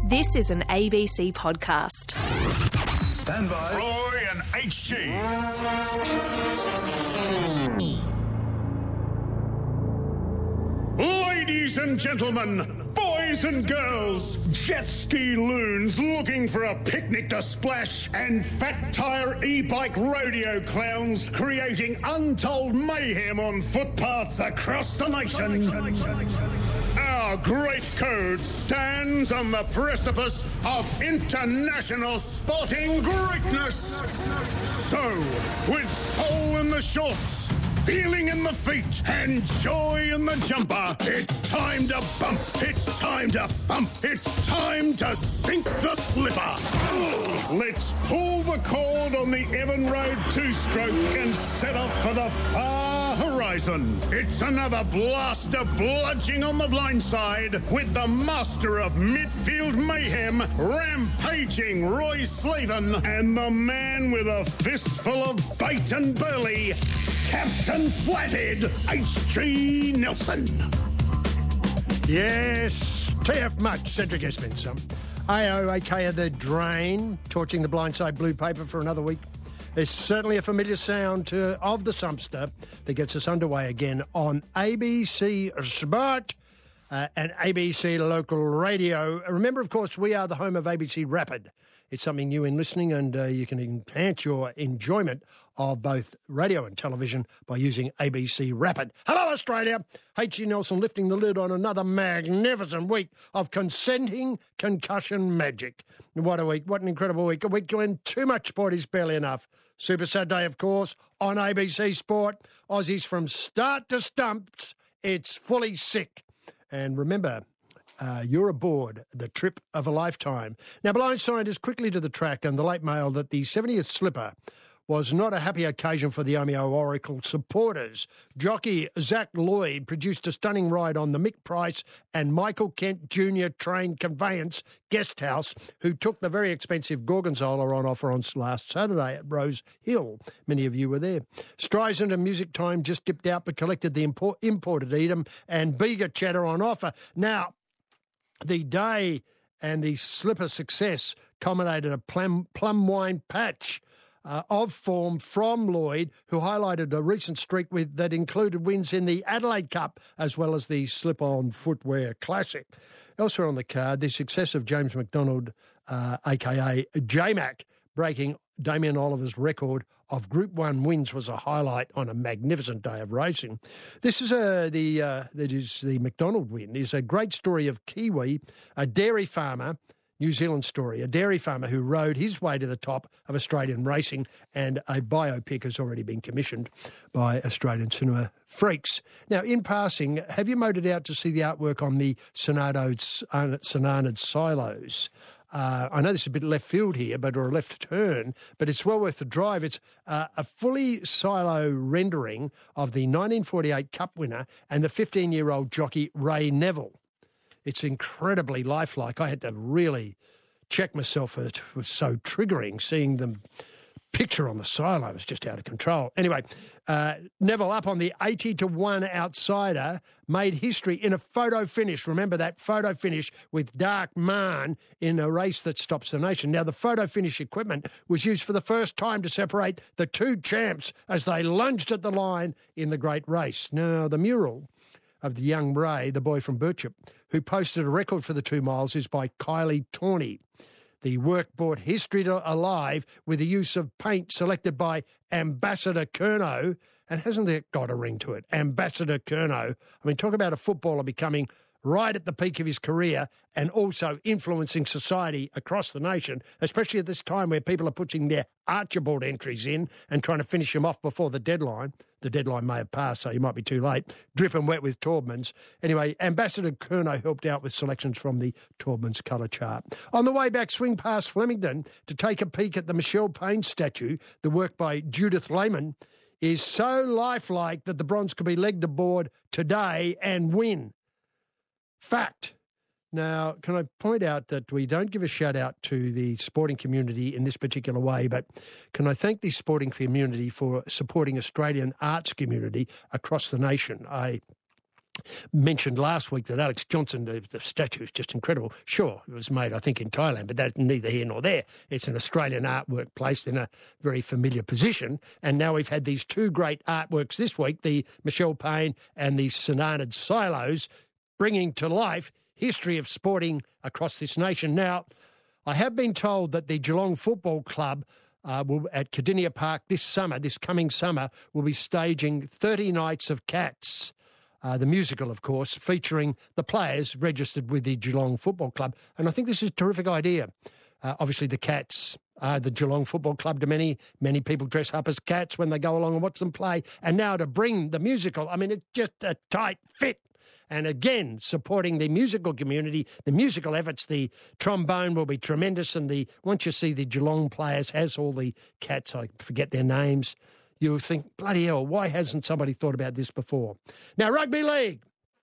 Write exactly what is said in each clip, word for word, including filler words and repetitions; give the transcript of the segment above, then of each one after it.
This is an A B C podcast. Stand by. Roy and H G. Ladies and gentlemen, boys and girls, jet ski loons looking for a picnic to splash, and fat tyre e-bike rodeo clowns creating untold mayhem on footpaths across the nation. Our great code stands on the precipice of international sporting greatness. So, with soul in the shorts, feeling in the feet, and joy in the jumper, it's time to bump, it's time to thump, it's time to sink the slipper. Let's pull the cord on the Evan Road two-stroke and set off for the far horizon. It's another blast of bludging on the blind side with the master of midfield mayhem, rampaging Roy Slaven, and the man with a fistful of bait and burley, Captain Flathead, H G Nelson. Yes, T F Much, Cedric Espenson. A O, aka The Drain, torching the blindside blue paper for another week. It's certainly a familiar sound to, of the Sumpster that gets us underway again on A B C Sport uh, and A B C Local Radio. Remember, of course, we are the home of A B C Rapid. It's something new in listening, and uh, you can enhance your enjoyment of both radio and television by using A B C Rapid. Hello, Australia. H G Nelson lifting the lid on another magnificent week of consenting concussion magic. What a week. What an incredible week. A week when too much sport is barely enough. Super Saturday, of course, on A B C Sport. Aussies from start to stumps. It's fully sick. And remember, Uh, you're aboard the trip of a lifetime. Now, blindsided is quickly to the track and the late mail that the seventieth slipper was not a happy occasion for the Omeo Oracle supporters. Jockey Zach Lloyd produced a stunning ride on the Mick Price and Michael Kent Junior trained conveyance guest house, who took the very expensive Gorgonzola on offer on last Saturday at Rose Hill. Many of you were there. Streisand and Music Time just dipped out but collected the import- imported Edam and Bega Cheddar on offer. Now, the day and the slipper success culminated a plum, plum wine patch uh, of form from Lloyd, who highlighted a recent streak with that included wins in the Adelaide Cup as well as the Slip-On Footwear Classic. Elsewhere on the card, the success of James McDonald, uh, a k a. J-Mac, breaking Damien Oliver's record of Group One wins was a highlight on a magnificent day of racing. This is a the uh, that is the McDonald win is a great story of Kiwi, a dairy farmer, New Zealand story, a dairy farmer who rode his way to the top of Australian racing, and a biopic has already been commissioned by Australian cinema freaks. Now, in passing, have you motored out to see the artwork on the Sonarnard silos? Uh, I know this is a bit left field here, but or a left turn, but it's well worth the drive. It's uh, a fully silo rendering of the nineteen forty-eight Cup winner and the fifteen-year-old jockey Ray Neville. It's incredibly lifelike. I had to really check myself. It was so triggering seeing them. Picture on the silo was just out of control. Anyway, uh, Neville up on the eighty to one outsider made history in a photo finish. Remember that photo finish with Dark Man in a race that stops the nation. Now, the photo finish equipment was used for the first time to separate the two champs as they lunged at the line in the great race. Now, the mural of the young Ray, the boy from Birchip, who posted a record for the two miles, is by Kylie Tawney. The work brought history to alive with the use of paint selected by Ambassador Curnow. And hasn't it got a ring to it? Ambassador Curnow. I mean, talk about a footballer becoming right at the peak of his career and also influencing society across the nation, especially at this time where people are putting their Archibald entries in and trying to finish them off before the deadline. The deadline may have passed, so you might be too late. Drip and wet with Taubmans. Anyway, Ambassador Curnow helped out with selections from the Taubmans colour chart. On the way back, swing past Flemington to take a peek at the Michelle Payne statue. The work by Judith Lehman is so lifelike that the bronze could be legged aboard today and win. Fact. Now, can I point out that we don't give a shout out to the sporting community in this particular way, but can I thank the sporting community for supporting Australian arts community across the nation? I mentioned last week that Alex Johnson, the, the statue is just incredible. Sure, it was made, I think, in Thailand, but that's neither here nor there. It's an Australian artwork placed in a very familiar position. And now we've had these two great artworks this week, the Michelle Payne and the Sunanad Silos, bringing to life history of sporting across this nation. Now, I have been told that the Geelong Football Club uh, will, at Cardinia Park this summer, this coming summer, will be staging thirty Nights of Cats. Uh, the musical, of course, featuring the players registered with the Geelong Football Club. And I think this is a terrific idea. Uh, obviously, the Cats are the Geelong Football Club to many. Many people dress up as cats when they go along and watch them play. And now to bring the musical, I mean, it's just a tight fit. And again, supporting the musical community, the musical efforts, the trombone will be tremendous. And the once you see the Geelong players as all the cats, I forget their names, you think, bloody hell, why hasn't somebody thought about this before? Now, rugby league.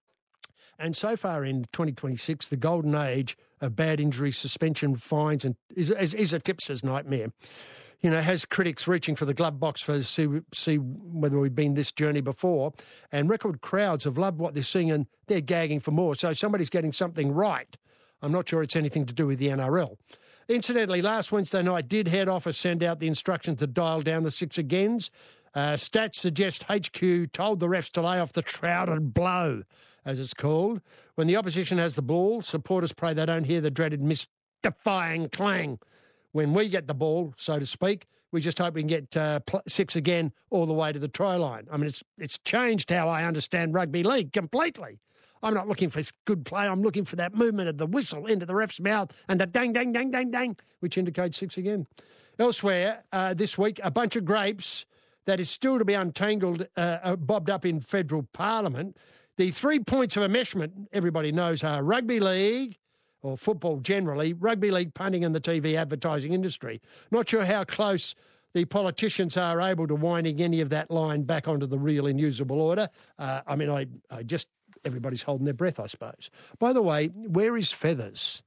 And so far in twenty twenty-six, the golden age of bad injury, suspension, fines, and is, is, is a tipster's nightmare. You know, has critics reaching for the glove box for see, see whether we've been this journey before. And record crowds have loved what they're seeing and they're gagging for more. So somebody's getting something right. I'm not sure it's anything to do with the N R L. Incidentally, last Wednesday night did head office send out the instruction to dial down the six agains. Uh, stats suggest H Q told the refs to lay off the shrouded blow, as it's called. When the opposition has the ball, supporters pray they don't hear the dreaded mystifying clang. When we get the ball, so to speak, we just hope we can get uh, pl- six again all the way to the try line. I mean, it's it's changed how I understand rugby league completely. I'm not looking for good play. I'm looking for that movement of the whistle into the ref's mouth and a dang, dang, dang, dang, dang, which indicates six again. Elsewhere, uh, this week, a bunch of grapes that is still to be untangled, uh, bobbed up in federal parliament. The three points of enmeshment, everybody knows, are rugby league, or football generally, rugby league punting and the T V advertising industry. Not sure how close the politicians are able to winding any of that line back onto the real and usable order. Uh, I mean, I, I just... Everybody's holding their breath, I suppose. By the way, where is Feathers?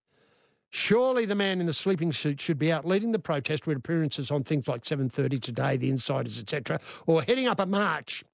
Surely the man in the sleeping suit should be out leading the protest with appearances on things like seven thirty Today, The Insiders, et cetera, or heading up a march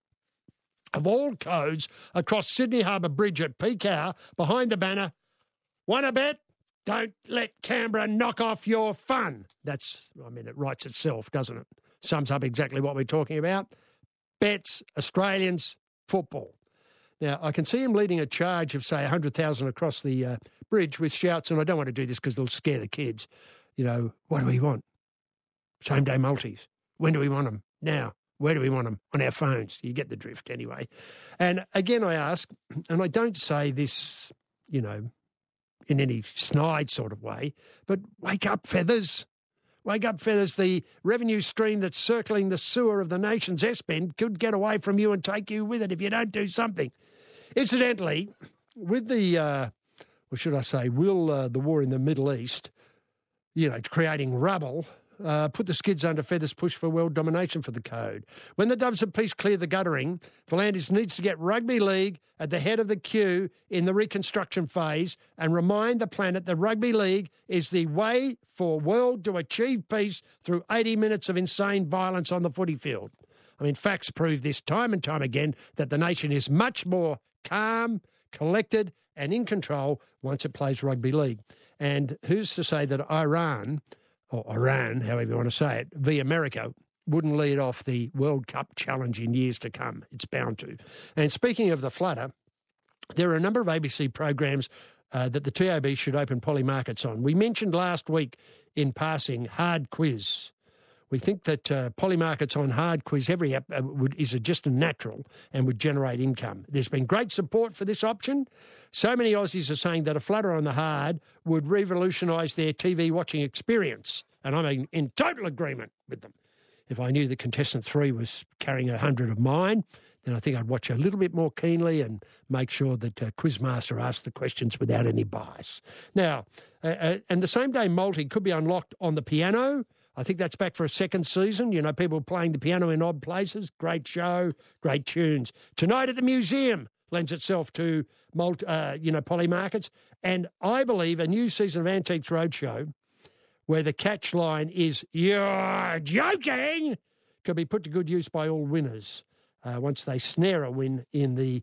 of all codes across Sydney Harbour Bridge at peak hour behind the banner, "Want a bet? Don't let Canberra knock off your fun." That's, I mean, it writes itself, doesn't it? Sums up exactly what we're talking about. Bets, Australians, football. Now, I can see him leading a charge of, say, one hundred thousand across the uh, bridge with shouts, and I don't want to do this because it'll scare the kids. You know, what do we want? Same-day multis. When do we want them? Now. Where do we want them? On our phones. You get the drift anyway. And again, I ask, and I don't say this, you know, in any snide sort of way, but wake up, Feathers. Wake up, Feathers. The revenue stream that's circling the sewer of the nation's S-bend could get away from you and take you with it if you don't do something. Incidentally, with the, uh, or should I say, will uh, the war in the Middle East, you know, creating rubble, uh, put the skids under Feathers' push for world domination for the code. When the Doves of Peace clear the guttering, Volandis needs to get rugby league at the head of the queue in the reconstruction phase and remind the planet that rugby league is the way for world to achieve peace through eighty minutes of insane violence on the footy field. I mean, facts prove this time and time again that the nation is much more calm, collected and in control once it plays rugby league. And who's to say that Iran, or Iran, however you want to say it, v America, wouldn't lead off the World Cup challenge in years to come? It's bound to. And speaking of the flutter, there are a number of A B C programs uh, that the T A B should open poly markets on. We mentioned last week in passing Hard Quiz. We think that uh, poly markets on Hard Quiz every app uh, would, is a just a natural and would generate income. There's been great support for this option. So many Aussies are saying that a flutter on the hard would revolutionise their T V watching experience. And I'm in, in total agreement with them. If I knew that contestant three was carrying a hundred of mine, then I think I'd watch a little bit more keenly and make sure that uh, Quizmaster asked the questions without any bias. Now, uh, uh, and the same day multi could be unlocked on the piano. I think that's back for a second season. You know, people playing the piano in odd places. Great show, great tunes. Tonight at the museum lends itself to, multi, uh, you know, poly markets. And I believe a new season of Antiques Roadshow, where the catch line is, "You're joking," could be put to good use by all winners uh, once they snare a win in the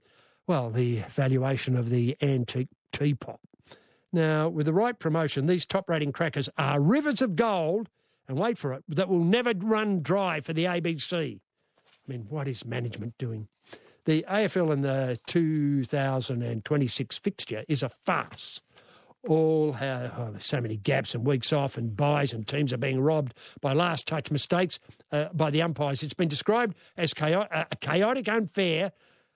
well, the valuation of the antique teapot. Now, with the right promotion, these top-rating crackers are rivers of gold, and wait for it, that will never run dry for the A B C. I mean, what is management doing? The A F L in the two thousand twenty-six fixture is a farce. All have oh, there's so many gaps and weeks off and buys, and teams are being robbed by last-touch mistakes uh, by the umpires. It's been described as chaotic, uh, chaotic unfair,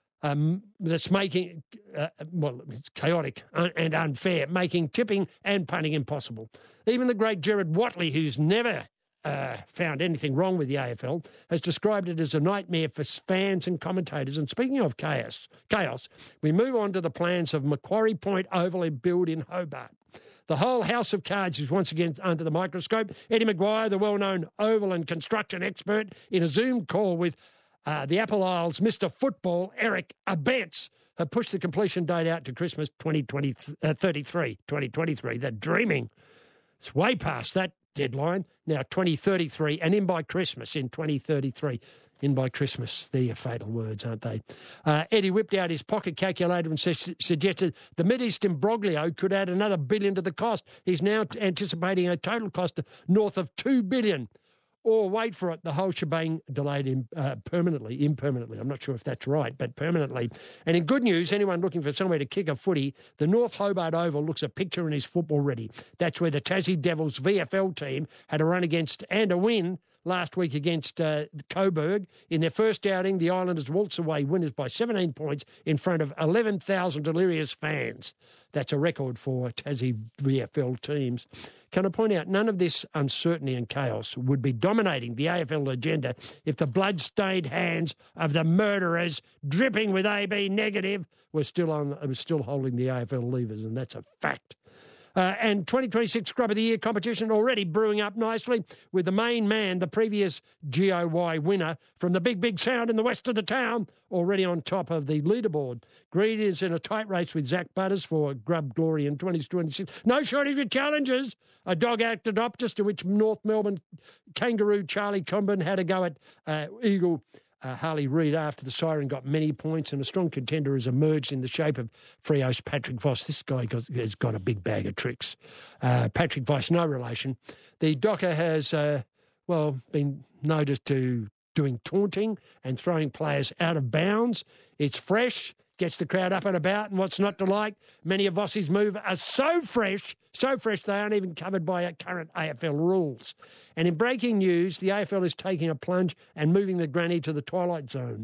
um, that's making, uh, well, it's chaotic and unfair, making tipping and punting impossible. Even the great Gerard Watley, who's never uh, found anything wrong with the A F L, has described it as a nightmare for fans and commentators. And speaking of chaos, chaos, we move on to the plans of Macquarie Point Oval and build in Hobart. The whole house of cards is once again under the microscope. Eddie Maguire, the well-known oval and construction expert, in a Zoom call with uh, the Apple Isles Mister Football, Eric Abetz, have pushed the completion date out to Christmas twenty thirty-three. twenty twenty-three. They're dreaming. It's way past that deadline. Now twenty thirty-three, and in by Christmas in twenty thirty-three. In by Christmas. They're fatal words, aren't they? Uh, Eddie whipped out his pocket calculator and su- suggested the Mideast imbroglio could add another billion to the cost. He's now t- anticipating a total cost of north of two billion. Or wait for it, the whole shebang delayed in, uh, permanently, impermanently. I'm not sure if that's right, but permanently. And in good news, anyone looking for somewhere to kick a footy, the North Hobart Oval looks a picture and is football ready. That's where the Tassie Devils V F L team had a run against and a win last week against uh, Coburg. In their first outing, the Islanders waltz away winners by seventeen points in front of eleven thousand delirious fans. That's a record for Tassie V F L teams. Can I point out, none of this uncertainty and chaos would be dominating the A F L agenda if the blood-stained hands of the murderers, dripping with A B negative, were still on, were still holding the A F L levers, and that's a fact. Uh, and twenty twenty-six Scrub of the Year competition already brewing up nicely with the main man, the previous G O Y winner from the big, big sound in the west of the town, already on top of the leaderboard. Greed is in a tight race with Zach Butters for Grub Glory in twenty twenty-six. No shortage of challenges. A dog-acted Optus, to which North Melbourne kangaroo Charlie Comben had a go at uh, Eagle Uh, Harley Reid after the siren got many points, and a strong contender has emerged in the shape of Freo's Patrick Voss. This guy got, has got a big bag of tricks. Uh, Patrick Voss, no relation. The Docker has, uh, well, been noticed to doing taunting and throwing players out of bounds. It's fresh, gets the crowd up and about, and what's not to like? Many of Voss's moves are so fresh, so fresh they aren't even covered by current A F L rules. And in breaking news, the A F L is taking a plunge and moving the granny to the twilight zone.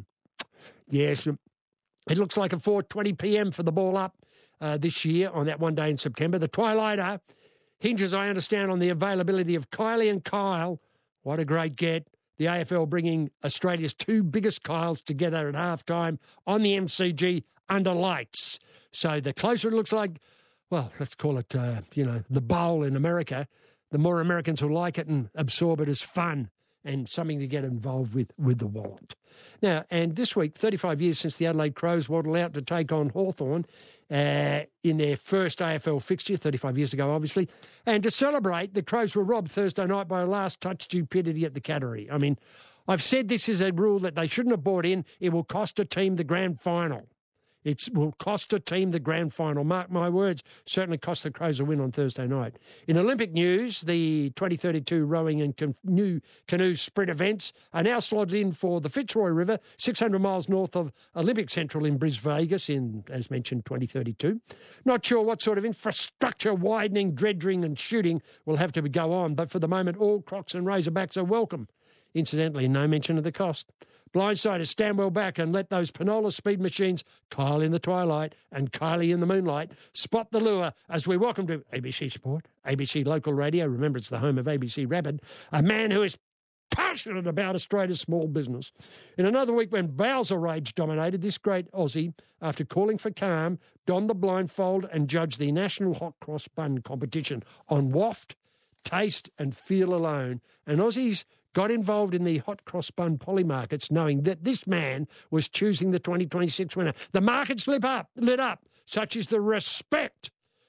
Yes, it looks like a four twenty p.m. for the ball up uh, this year on that one day in September. The twilighter hinges, I understand, on the availability of Kylie and Kyle. What a great get. The A F L bringing Australia's two biggest Kyles together at halftime on the M C G under lights. So the closer it looks like, well, let's call it, uh, you know, the bowl in America, the more Americans will like it and absorb it as fun and something to get involved with with the wallet. Now, and this week, thirty-five years since the Adelaide Crows waddled out to take on Hawthorn uh, in their first A F L fixture, thirty-five years ago, obviously. And to celebrate, the Crows were robbed Thursday night by a last-touch stupidity at the Cattery. I mean, I've said this is a rule that they shouldn't have brought in. It will cost a team the grand final. It will cost a team the grand final. Mark my words, certainly cost the Crows a win on Thursday night. In Olympic news, the twenty thirty-two rowing and canoe, canoe sprint events are now slotted in for the Fitzroy River, six hundred miles north of Olympic Central in Bris Vegas in, as mentioned, twenty thirty-two. Not sure what sort of infrastructure widening, dredging and shooting will have to go on, but for the moment, all Crocs and Razorbacks are welcome. Incidentally, no mention of the cost. Blindsiders, stand well back and let those Panola speed machines, Kyle in the twilight and Kylie in the moonlight, spot the lure as we welcome to A B C Sport, A B C Local Radio. Remember, it's the home of A B C Rapid. A man who is passionate about Australia's small business. In another week when Bowser Rage dominated, this great Aussie, after calling for calm, donned the blindfold and judged the National Hot Cross Bun competition on waft, taste and feel alone. And Aussies got involved in the hot cross bun poly markets knowing that this man was choosing the twenty twenty-six winner. The markets lit up, lit up. Such is the respect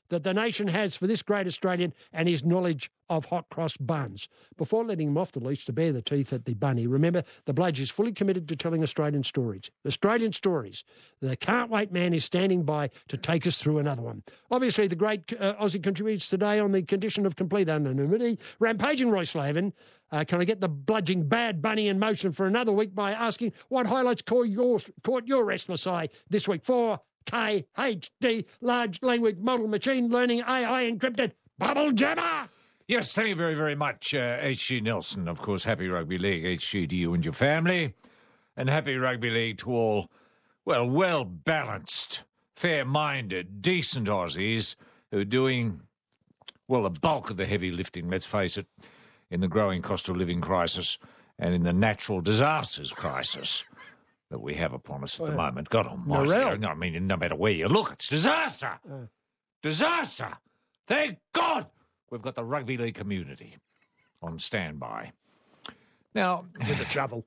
that the nation has for this great Australian and his knowledge of hot cross buns. Before letting him off the leash to bare the teeth at the bunny, remember, the Bludge is fully committed to telling Australian stories. Australian stories. The Can't Wait man is standing by to take us through another one. Obviously, the great uh, Aussie contributes today on the condition of complete anonymity. Rampaging Roy Slaven. Uh, can I get the bludging bad bunny in motion for another week by asking what highlights caught your, caught your restless eye this week for K H D, Large Language Model Machine Learning A I Encrypted Bubble Jammer? Yes, thank you very, very much, uh, H G Nelson. Of course, happy Rugby League, H G, to you and your family. And happy Rugby League to all, well, well-balanced, fair-minded, decent Aussies who are doing, well, the bulk of the heavy lifting, let's face it, in the growing cost of living crisis and in the natural disasters crisis that we have upon us at the moment. God almighty. I mean, no matter where you look, it's disaster. Uh. Disaster. Thank God we've got the rugby league community on standby. Now, with the travel.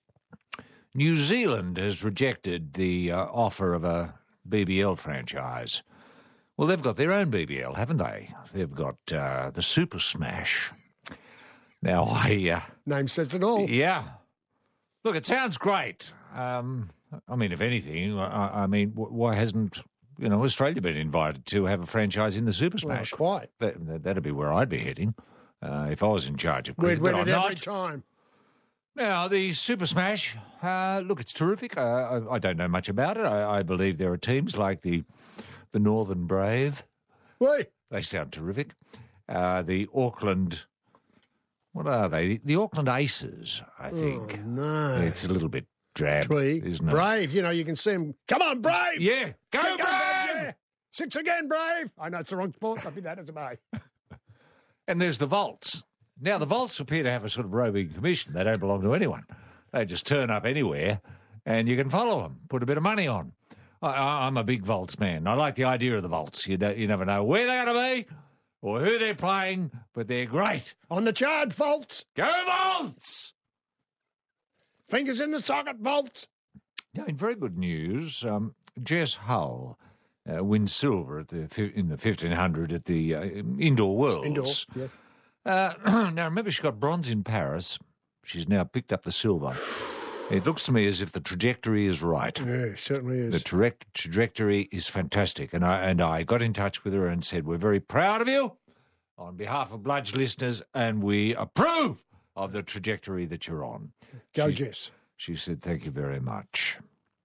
New Zealand has rejected the uh, offer of a B B L franchise. Well, they've got their own B B L, haven't they? They've got uh, the Super Smash. Now, I... Uh, Name says it all. Yeah. Look, it sounds great. Um, I mean, if anything, I, I mean, why hasn't, you know, Australia been invited to have a franchise in the Super Smash? Well, quite. That, that'd be where I'd be heading uh, if I was in charge of cricket. We'd win it every not. time. Now, the Super Smash, uh, look, it's terrific. Uh, I, I don't know much about it. I, I believe there are teams like the the Northern Brave. Wait. They sound terrific. Uh, the Auckland... What are they? The Auckland Aces, I think. Oh, no. It's a little bit drab, Twee. isn't it? Brave, you know, you can see them. Come on, Brave! Yeah, go, Go, Brave! yeah. Six again, Brave! I know it's the wrong sport, but be that as it may. And there's the Volts. Now, the Volts appear to have a sort of roving commission. They don't belong to anyone. They just turn up anywhere, and you can follow them, put a bit of money on. I, I'm a big Volts man. I like the idea of the Volts. You, don't, you never know where they're going to be or who they're playing, but they're great. On the charge, Volts. Go Volts! Fingers in the socket, Volts. Now, in very good news, um, Jess Hull uh, wins silver at the in the fifteen hundred at the uh, Indoor Worlds. Indoor, yeah. Uh, now, remember, she got bronze in Paris. She's now picked up the silver. It looks to me as if the trajectory is right. Yeah, it certainly is. The tra- trajectory is fantastic. And I, and I got in touch with her and said, we're very proud of you on behalf of Bludge listeners, and we approve of the trajectory that you're on. Go, she, Jess. She said, thank you very much.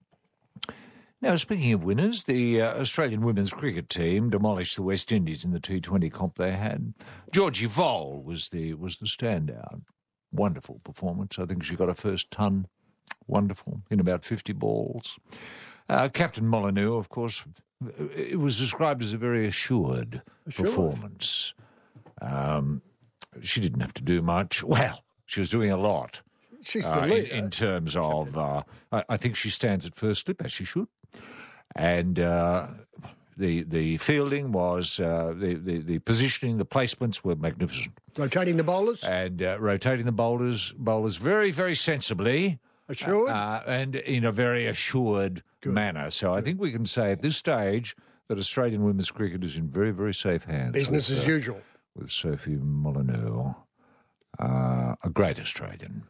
Now, speaking of winners, the uh, Australian women's cricket team demolished the West Indies in the T twenty comp they had. Georgie Vole was the was the standout. Wonderful performance. I think she got her first ton. Wonderful, in about fifty balls. Uh, Captain Molyneux, of course, it was described as a very assured, assured. performance. Um, she didn't have to do much. Well, she was doing a lot. She's the uh, leader. In, in terms of, uh, I, I think she stands at first slip, as she should. And uh, the the fielding was, uh, the, the, the positioning, the placements were magnificent. Rotating the bowlers? And uh, rotating the bowlers, bowlers very, very sensibly. Assured? Uh, and in a very assured Good. manner. So Good. I think we can say at this stage that Australian women's cricket is in very, very safe hands. Business with, as uh, usual. With Sophie Molyneux, uh, a great Australian.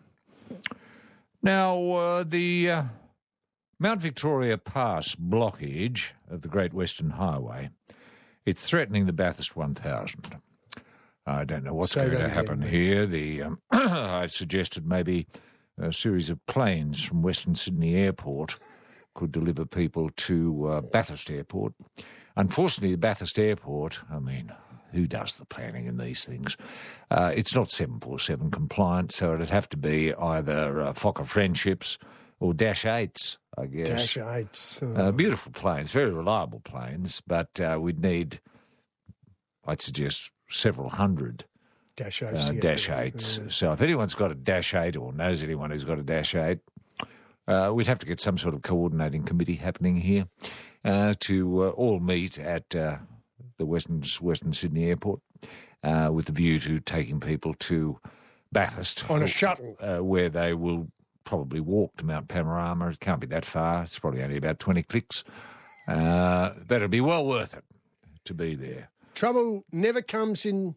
Now, uh, the uh, Mount Victoria Pass blockage of the Great Western Highway, it's threatening the Bathurst one thousand. I don't know what's Say going to again, happen mate. here. The um, I've suggested maybe a series of planes from Western Sydney Airport could deliver people to uh, Bathurst Airport. Unfortunately, the Bathurst Airport, I mean, who does the planning in these things? Uh, it's not seven forty-seven compliant, so it'd have to be either uh, Fokker Friendships or Dash eights, I guess. Dash eights. Oh. Uh, beautiful planes, very reliable planes, but uh, we'd need, I'd suggest, several hundred Dash eights. uh, Dash eights. Yeah. So if anyone's got a Dash eight or knows anyone who's got a Dash eight, uh, we'd have to get some sort of coordinating committee happening here uh, to uh, all meet at uh, the Western, Western Sydney Airport uh, with the view to taking people to Bathurst. On a shuttle. Uh, where they will probably walk to Mount Panorama. It can't be that far. It's probably only about twenty clicks. Uh, but it'll be well worth it to be there. trouble never comes in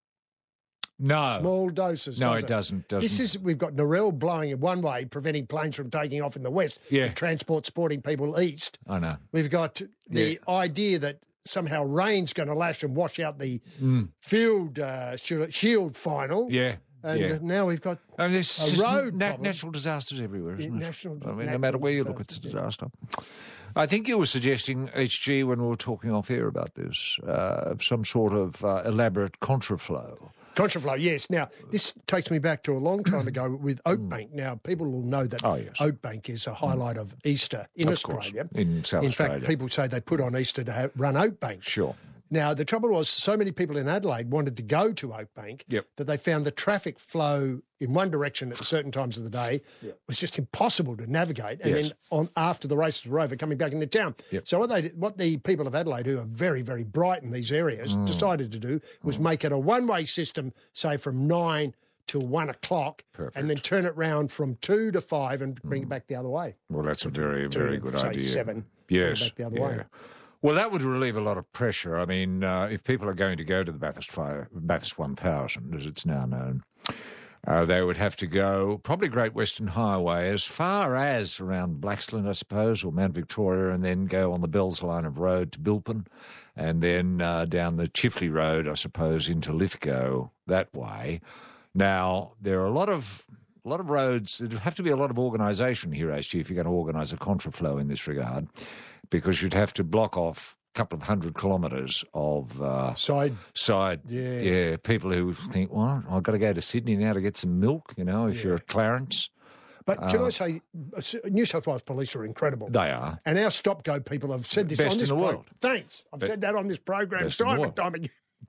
No. small doses. No, does it doesn't, doesn't. This is we've got Narelle blowing it one way, preventing planes from taking off in the west Yeah. to transport sporting people east. I know. We've got the Yeah. idea that somehow rain's going to lash and wash out the field uh, shield shield final. Yeah. And yeah. now we've got I mean, there's a just road na- problem. natural disasters everywhere, isn't Yeah, it? national- I mean, no natural matter where you look, it's a disasters, disaster. I think you were suggesting, H G, when we were talking off air about this, uh, of some sort of uh, elaborate contraflow. Contraflow, yes. Now, this takes me back to a long time ago with Oakbank. Now, people will know that Oh, yes. Oakbank is a highlight of Easter in Of course, Australia. in South In Australia. fact, people say they put on Easter to have, run Oakbank. Sure. Now, the trouble was so many people in Adelaide wanted to go to Oakbank Yep. that they found the traffic flow in one direction at certain times of the day was just impossible to navigate. And Yes. then on after the races were over, coming back into town. Yep. So what they did- what the people of Adelaide, who are very, very bright in these areas, Mm. decided to do was make it a one-way system, say from nine till one o'clock, Perfect. and then turn it round from two to five and bring it back the other way. Well, that's a very, Two very to, good say, idea. seven, Yes. bring it back the other yeah. way. Well, that would relieve a lot of pressure. I mean, uh, if people are going to go to the Bathurst Fire, Bathurst one thousand, as it's now known, uh, they would have to go probably Great Western Highway as far as around Blaxland, I suppose, or Mount Victoria, and then go on the Bells line of road to Bilpin, and then uh, down the Chifley Road, I suppose, into Lithgow that way. Now, there are a lot of a lot of roads. There'd have to be a lot of organisation here, H G, if you're going to organise a contraflow in this regard, because you'd have to block off a couple of hundred kilometres of uh, Side, side. Yeah. yeah, people who think, well, I've got to go to Sydney now to get some milk, you know, if you're at Clarence. but can I say, New South Wales Police are incredible. They are. And our stop go people have said this Best on this in the pro- world. Thanks. I've said that on this program best in the time and world. time again.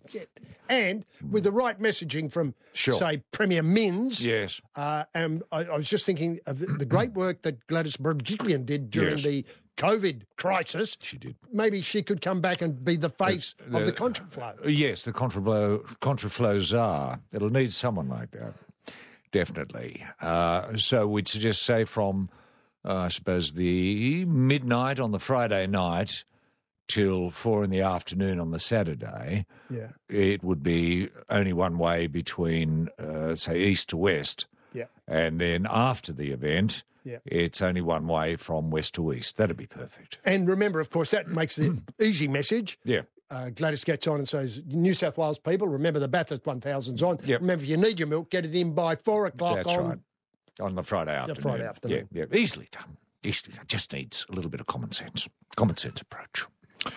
And with the right messaging from, Sure. say, Premier Minns. Yes. Uh, and I, I was just thinking of the the great work that Gladys Berejiklian did during Yes. the COVID crisis. She did. Maybe she could come back and be the face The- of the contraflow. Yes, the contraflow, contraflow czar. It'll need someone like that, definitely. Uh, so we'd suggest, say, from, uh, I suppose, the midnight on the Friday night till four in the afternoon on the Saturday, Yeah. it would be only one way between, uh, say, east to west. Yeah. And then after the event, Yeah. it's only one way from west to east. That'd be perfect. And remember, of course, that makes the easy message. Yeah. Uh, Gladys gets on and says, New South Wales people, remember the Bathurst one thousand's on. Yep. Remember, if you need your milk, get it in by four o'clock That's on. right. On the Friday afternoon. Friday afternoon. Yeah, yeah. Easily done. Easily done. Just needs a little bit of common sense. Common sense approach.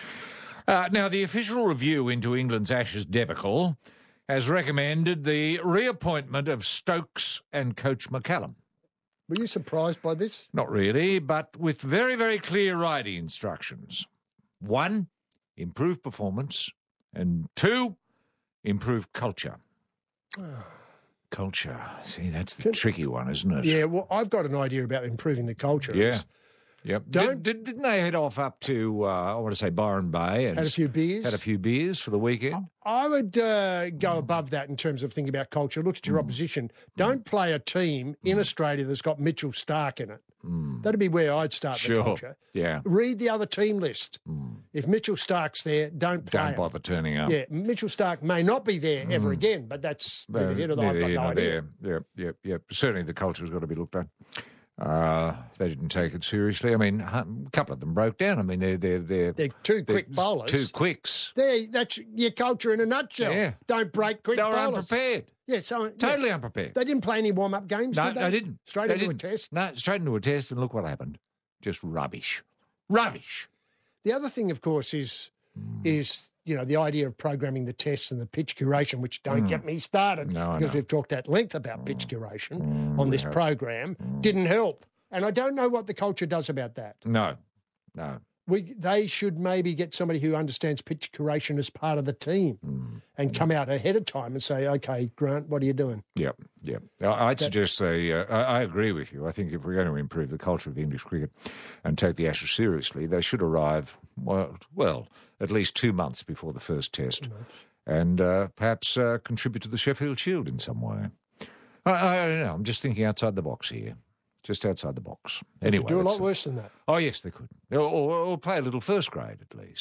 Uh, now, the official review into England's Ashes debacle has recommended the reappointment of Stokes and coach McCallum. Were you surprised by this? Not really, but with very, very clear riding instructions. One, improve performance, and two, improve culture. Culture. See, that's the tricky one, isn't it? Yeah, well, I've got an idea about improving the culture. Yeah. It's Yep. Don't- Did, did, didn't they head off up to, uh, I want to say, Byron Bay? And Had a few beers. Had a few beers for the weekend? I would uh, go above that in terms of thinking about culture. Look at your opposition. Don't play a team in Australia that's got Mitchell Stark in it. That'd be where I'd start the Sure. culture. Yeah. Read the other team list. If Mitchell Stark's there, don't play Don't him. bother turning up. Yeah, Mitchell Stark may not be there ever again, but that's neither here nor there. I've Neither got here no nor idea. there. Yep, yep, yep. Certainly the culture's got to be looked at. Uh, they didn't take it seriously. I mean, a couple of them broke down. I mean, they're they're they're, They're two they're quick bowlers. Two quicks. There, that's your culture in a nutshell. Yeah. Don't break quick They were bowlers. unprepared. Yeah, so yeah. Totally unprepared. They didn't play any warm-up games, No, did they? they didn't. Straight They into didn't. a test. No, straight into a test, and look what happened. Just rubbish. Rubbish. The other thing, of course, is Hmm. is you know the idea of programming the tests and the pitch curation, which don't get me started Hmm. No, I because know. we've talked at length about pitch curation Mm, on we this have. program. Didn't help, and I don't know what the culture does about that. No, no. We they should maybe get somebody who understands pitch curation as part of the team Hmm. and come out ahead of time and say, "Okay, Grant, what are you doing?" Yep, yep. I- I'd suggest they. Uh, I I agree with you. I think if we're going to improve the culture of English cricket and take the Ashes seriously, they should arrive well, well at least two months before the first test, and uh, perhaps uh, contribute to the Sheffield Shield in some way. I, I don't know. I'm just thinking outside the box here. Just outside the box. Anyway, Do a lot that's- worse than that. Oh yes, they could. Or, or, or play a little first grade at least.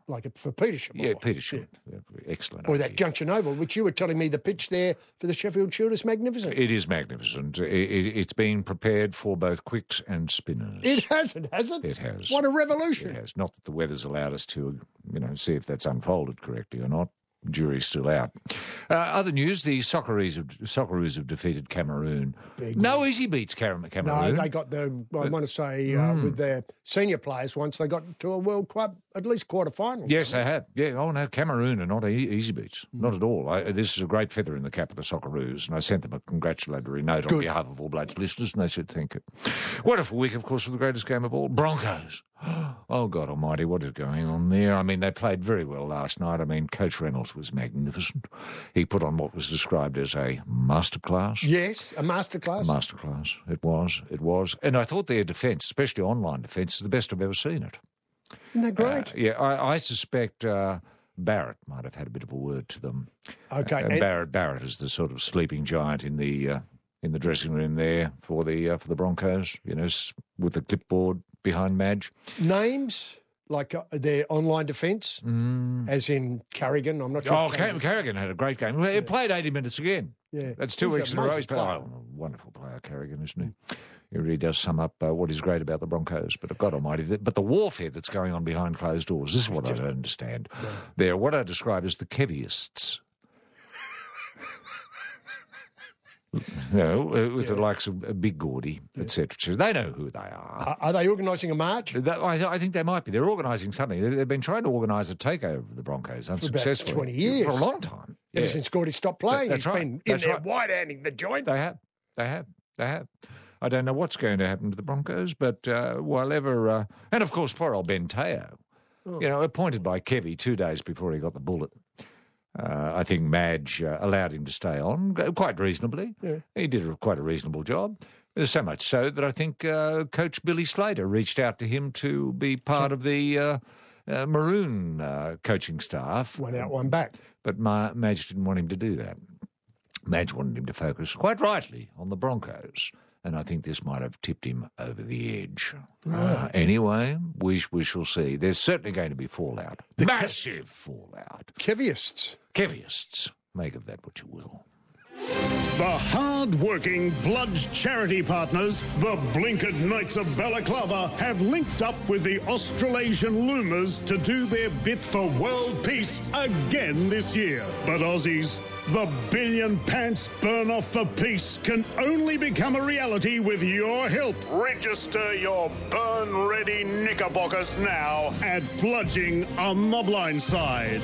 like it for Petersham. Yeah, or, Petersham. Yeah. Excellent. Or idea. that Junction Oval, which you were telling me the pitch there for the Sheffield Shield is magnificent. It is magnificent. It, it, it's been prepared for both quicks and spinners. It hasn't, has it? It has. What a revolution. It has. Not that the weather's allowed us to, you know, see if that's unfolded correctly or not. Jury's still out. Uh, other news, the Socceroos have, Socceroos have defeated Cameroon. Big no easy beats Cam- Cameroon. No, they got the, I want to say, uh, Mm. with their senior players once, they got to a World Cup, at least quarter-finals. Yes, they have. Yeah, oh no, Cameroon are not e- easy beats. Not at all. I, this is a great feather in the cap of the Socceroos, and I sent them a congratulatory note on Good. behalf of All Bloods listeners, and they said thank you. Wonderful week, of course, for the greatest game of all, Broncos. Oh, God almighty, what is going on there? I mean, they played very well last night. I mean, Coach Reynolds was magnificent. He put on what was described as a masterclass. Yes, a masterclass. Masterclass. It was. It was. And I thought their defence, especially online defence, is the best I've ever seen it. Isn't that great? Uh, yeah, I, I suspect uh, Barrett might have had a bit of a word to them. Okay, Uh, and and- Barrett Barrett is the sort of sleeping giant in the uh, in the dressing room there for the uh, for the Broncos. You know, s- with the clipboard behind Madge. Names, like uh, their online defence, as in Carrigan, I'm not sure. Oh, if Car- Carrigan- Carrigan had a great game. Well, He played eighty minutes again. Yeah. That's two He's weeks an in a row. amazing He's played. player. Oh, wonderful player, Carrigan, isn't he? He really does sum up uh, what is great about the Broncos. But God Almighty, the, but the warfare that's going on behind closed doors. This is what I don't understand. They're what I describe as the Keviists. No, uh, with the likes of uh, Big Gordy, et cetera. They know who they are. Are, are they organising a march? That- I, I think they might be. They're organising something. They- They've been trying to organise a takeover of the Broncos unsuccessfully. twenty years. For a long time. Ever Yeah. since Gordy stopped playing, That's he's right. been in That's there right. wide-handing the joint. They have. They have. They have. I don't know what's going to happen to the Broncos, but uh, while ever... Uh, and, of course, poor old Ben Teo, Oh. you know, appointed by Kevy two days before he got the bullet. Uh, I think Madge uh, allowed him to stay on uh, quite reasonably. Yeah. He did a, quite a reasonable job. There's so much so that I think uh, Coach Billy Slater reached out to him to be part of the uh, uh, Maroon uh, coaching staff. One out, one back. But Ma- Madge didn't want him to do that. Madge wanted him to focus, quite rightly, on the Broncos. And I think this might have tipped him over the edge. Uh, anyway, we, we shall see. There's certainly going to be fallout. Massive fallout. Keviists. Keviists. Make of that what you will. The hard-working Bloods charity partners, the Blinkered Knights of Balaclava, have linked up with the Australasian Loomers to do their bit for world peace again this year. But Aussies, the billion pants burn-off for peace can only become a reality with your help. Register your burn-ready knickerbockers now at Bludging on the Blind Side.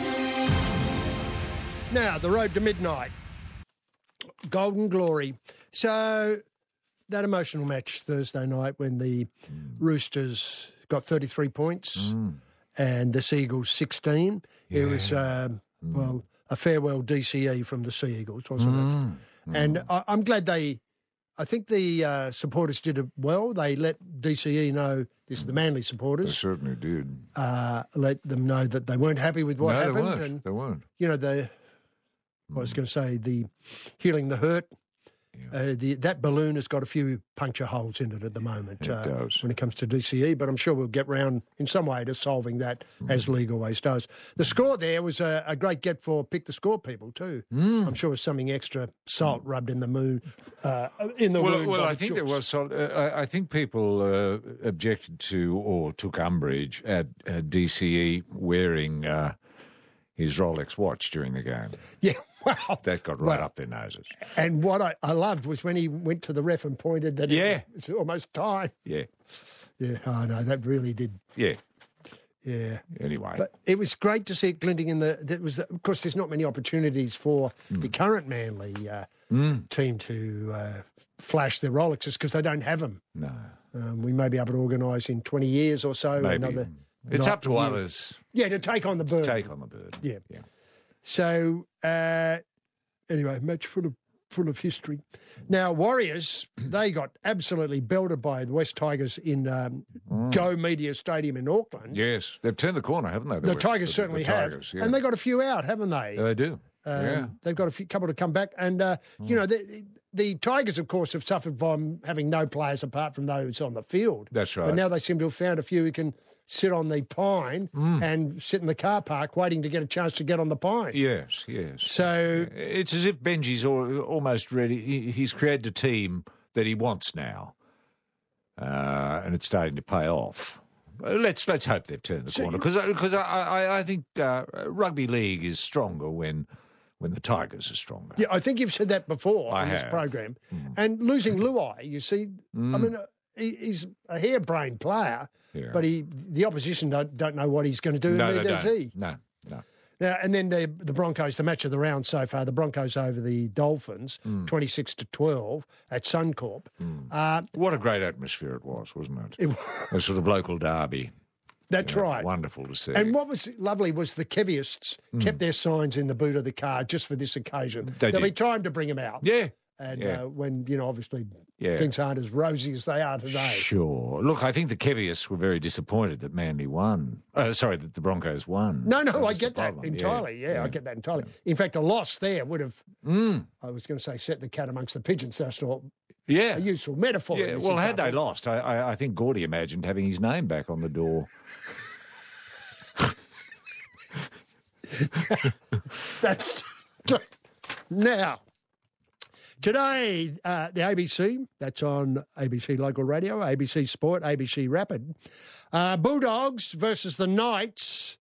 Now, the road to midnight. Golden Glory. So, that emotional match Thursday night when the Roosters got thirty-three points and the Seagulls sixteen. It was, um, well, a farewell D C E from the Sea Eagles, wasn't it? And I, I'm glad they, I think the uh, supporters did it well. They let D C E know, this is the Manly They supporters, certainly did. uh, let them know that they weren't happy with what no, happened. they weren't. And They weren't. you know, the, I was going to say the healing the hurt. Uh, the, that balloon has got a few puncture holes in it at the moment It uh, does. when it comes to D C E, but I'm sure we'll get round in some way to solving that, Mm. as League always does. The score there was a, a great get for Pick the Score people too. Mm. I'm sure with something extra salt rubbed in the moon, uh, in the Well, wound well by I the think there Chooks. was. sol- Uh, I, I think people uh, objected to or took umbrage at uh, D C E wearing uh, his Rolex watch during the game. Yeah, wow. That got right Well, up their noses. And what I, I loved was when he went to the ref and pointed that Yeah. it, it's almost time. Yeah, Yeah, oh no, that really did. yeah. Yeah. Anyway, But it was great to see it glinting in the. That was, of course, there's not many opportunities for Mm. the current Manly uh, team to uh, flash their Rolexes because they don't have them. no, Um, we may be able to organise in twenty years or so maybe another. it's night- up to others Yeah, to take on the bird. to take on the bird. Yeah. yeah. So uh, anyway, match full of full of history. Now Warriors, they got absolutely belted by the West Tigers in um, Go Media Stadium in Auckland. Yes, they've turned the corner, haven't they? The West- Tigers the- the certainly have, Tigers, yeah. and they got a few out, haven't they? Yeah, they do. Um, yeah. They've got a few, couple to come back. And, uh, you know, the, the Tigers, of course, have suffered from having no players apart from those on the field. That's right. But now they seem to have found a few who can sit on the pine Mm. and sit in the car park waiting to get a chance to get on the pine. Yes, yes. So It's as if Benji's al- almost ready. He- He's created a team that he wants now, uh, and it's starting to pay off. Uh, Let's let's hope they've turned the So corner you- because because I, I I think uh, rugby league is stronger when when the Tigers are stronger. yeah, I think you've said that before I on this have. program. Mm. And losing Luai, you see, I mean, uh, he, he's a harebrained player, Yeah. but he the opposition don't don't know what he's going to do, no, and they neither does don't. he. No, no. Now, and then the the Broncos, the match of the round so far, the Broncos over the Dolphins, Mm. twenty-six to twelve at Suncorp. Uh, What a great atmosphere it was, wasn't it? it- A sort of local derby. that's Yeah, right. Wonderful to see. And what was lovely was the Kevyists kept their signs in the boot of the car just for this occasion. They There'll be did. time to bring them out. yeah, And yeah. uh, when, you know, obviously Yeah. things aren't as rosy as they are today. Sure. Look, I think the Kevyists were very disappointed that Manly won. Uh, sorry, that the Broncos won. No, no, I was the get that problem. entirely. Yeah, I get that entirely. In fact, a loss there would have, Mm. I was going to say, set the cat amongst the pigeons. That's not Yeah. a useful metaphor. in Yeah, this well, had they example. lost, I, I, I think Gordy imagined having his name back on the door. That's now. Today, uh, the A B C, that's on A B C Local Radio, A B C Sport, A B C Rapid. Uh, Bulldogs versus the Knights.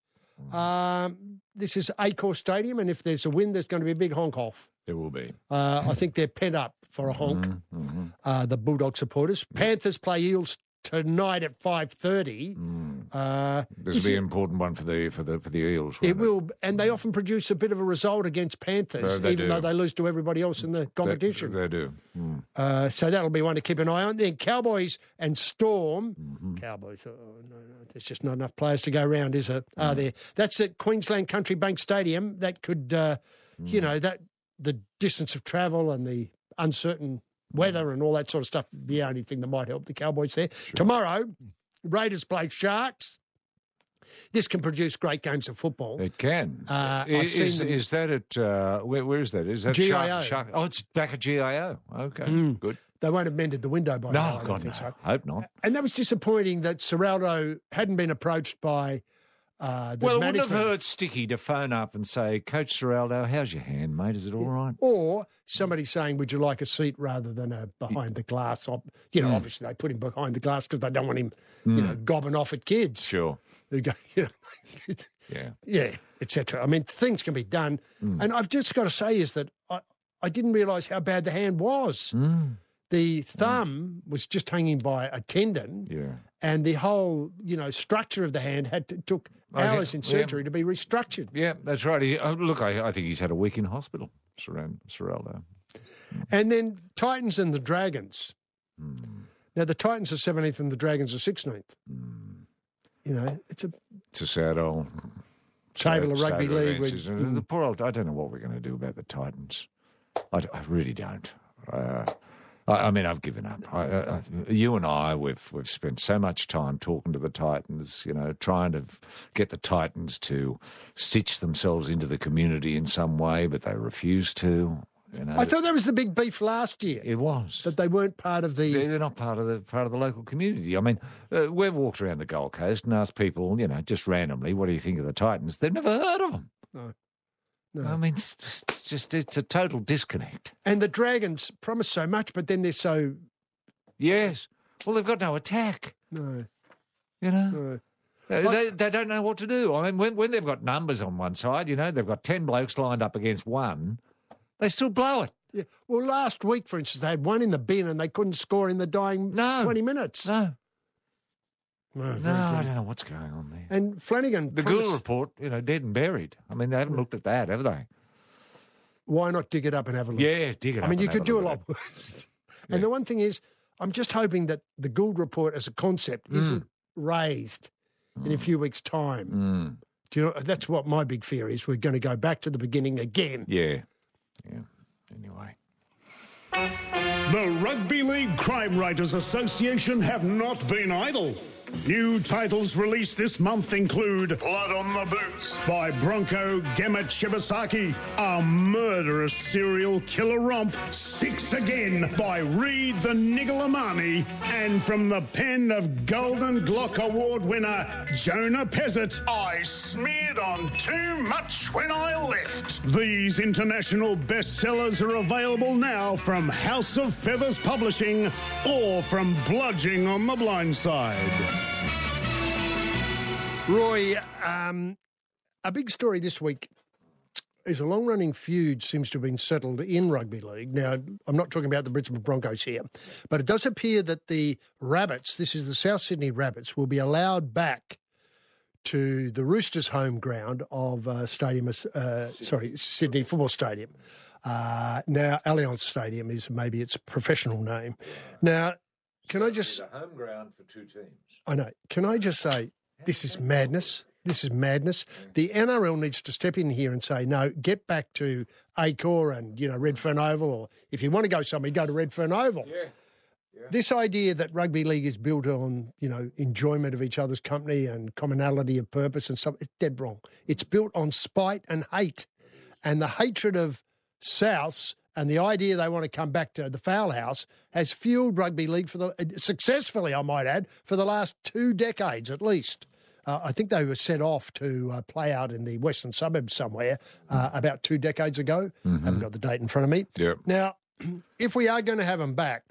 Um, this is Accor Stadium, and if there's a win, there's going to be a big honk off. There will be. Uh, I think they're pent up for a honk, Mm-hmm. uh, the Bulldog supporters. Panthers play Eels tonight at five thirty. Uh, This is will be it- an important one for the for the for the Eels. It won't will, and they often produce a bit of a result against Panthers, Uh, they even do. though they lose to everybody else in the They- competition. They, do. Mm. Uh, so that'll be one to keep an eye on. Then Cowboys and Storm. Mm-hmm. Cowboys, oh, no, no, there's just not enough players to go around, is it? Mm. Are there? That's at Queensland Country Bank Stadium. That could, uh, you Mm. know, that the distance of travel and the uncertain weather and all that sort of stuff, the only thing that might help the Cowboys there. Tomorrow, Raiders play Sharks. This can produce great games of football. It can. Uh, I- I've seen is, them- is that at uh, where, where is that? Is that G I O. Shark, Shark? Oh, it's back at G I O. Okay, good. They won't have mended the window by now. I No, don't God, think no. so. Hope not. And that was disappointing that Serraldo hadn't been approached by uh, the Well, it wouldn't management. have hurt Sticky to phone up and say, Coach Serraldo, how's your hand, mate? Is it all right? Or somebody saying, would you like a seat rather than a behind the glass? op-" You know, Mm. obviously they put him behind the glass because they don't want him, you know, gobbing off at kids. Sure. Who go, you know, Yeah. yeah, et cetera. I mean, things can be done. Mm. And I've just got to say is that I, I didn't realise how bad the hand was. Mm. The thumb was just hanging by a tendon. Yeah. And the whole, you know, structure of the hand had to, took I think- hours in yeah. surgery to be restructured. Yeah, that's right. He, oh, look, I, I think he's had a week in hospital, Serran- Serraldo. And then Titans and the Dragons. Hmm. Now, the Titans are seventeenth and the Dragons are sixteenth. You know, it's a It's a sad old table of sad- rugby sad league. events, with- isn't it? The poor old, I don't know what we're going to do about the Titans. I, d- I really don't. Uh, I, I mean, I've given up. I, I, I- you and I, we've we've spent so much time talking to the Titans, you know, trying to get the Titans to stitch themselves into the community in some way, but they refuse to. You know, I thought that was the big beef last year, it was. that they weren't part of the... They're they're not part of the part of the local community. I mean, uh, we've walked around the Gold Coast and asked people, you know, just randomly, what do you think of the Titans? They've never heard of them. No. No. I mean, it's just, it's just it's a total disconnect. And the Dragons promise so much, but then they're so... Yes. Well, they've got no attack. No, You know, no. Uh, they they don't know what to do. I mean, when when they've got numbers on one side, you know, they've got ten blokes lined up against one, they still blow it. Yeah. Well, last week, for instance, they had one in the bin and they couldn't score in the dying No. twenty minutes. No, No, no, very I good. don't know what's going on there. And Flanagan, The promised- Gould report, you know, dead and buried. I mean, they haven't looked at that, have they? why not dig it up and have a look? Yeah, dig it I up mean, you and could have do a look lot at it. worse. And the one thing is, I'm just hoping that the Gould report as a concept Mm. isn't raised in a few weeks' time. Mm. Do you know, that's what my big fear is. We're going to go back to the beginning again. Yeah, yeah. Anyway. The Rugby League Crime Writers Association have not been idle. New titles released this month include Blood on the Boots by Bronco Gemma Chibasaki, a murderous serial killer romp, Six Again by Reed the Nigalamani, and from the pen of Golden Glock Award winner Jonah Pezzett, I Smeared on Too Much When I Left. These international bestsellers are available now from House of Feathers Publishing or from Bludging on the Blind Side. Roy, um, a big story this week is a long-running feud seems to have been settled in rugby league. Now, I'm not talking about the Brisbane Broncos here, but it does appear that the Rabbits, this is the South Sydney Rabbits, will be allowed back to the Roosters' home ground of uh, Stadium, uh, sorry, Sydney Football Stadium. Uh, now, Allianz Stadium is maybe its professional name. Now, can I just... a home ground for two teams. I know. Can I just say, this is madness. This is madness. The N R L needs to step in here and say, no, get back to Acor and, you know, Redfern Oval, or if you want to go somewhere, go to Redfern Oval. Yeah. Yeah. This idea that rugby league is built on, you know, enjoyment of each other's company and commonality of purpose and stuff, it's dead wrong. It's built on spite and hate. And the hatred of Souths and the idea they want to come back to the foul house has fueled rugby league for the successfully, I might add, for the last two decades at least. Uh, I think they were set off to uh, play out in the western suburbs somewhere uh, about two decades ago. Mm-hmm. Haven't got the date in front of me. Yep. Now, if we are going to have them back,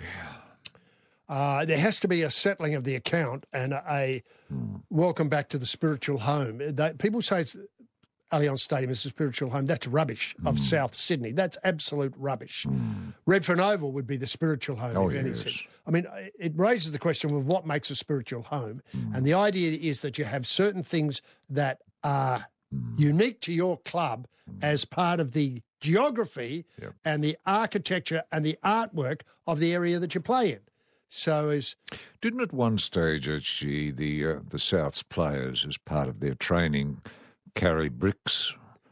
uh, there has to be a settling of the account and a, a mm. welcome back to the spiritual home. They, people say it's, Allianz Stadium is the spiritual home. That's rubbish of mm. South Sydney. That's absolute rubbish. Mm. Redfern Oval would be the spiritual home, oh, if any yes. sense. I mean, it raises the question of what makes a spiritual home. Mm. And the idea is that you have certain things that are mm. unique to your club mm. as part of the geography yep. and the architecture and the artwork of the area that you play in. So as Didn't at one stage, actually, the, uh, the South's players, as part of their training, carry bricks.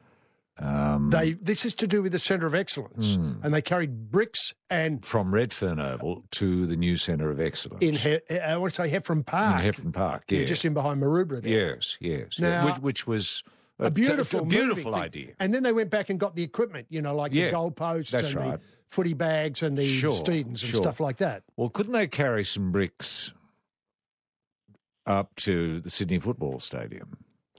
Um, they this is to do with the Centre of Excellence, mm. and they carried bricks and from Redfern Oval to the new Centre of Excellence in he, I want to say Heffron Park. In Heffron Park, yeah, yeah just in behind Maroubra there. Yes, yes, now, yeah. which, which was a, a beautiful, a beautiful thing. idea. And then they went back and got the equipment, you know, like yeah, the goalposts that's and right. the footy bags and the sure, Steedens and sure. stuff like that. Well, couldn't they carry some bricks up to the Sydney Football Stadium?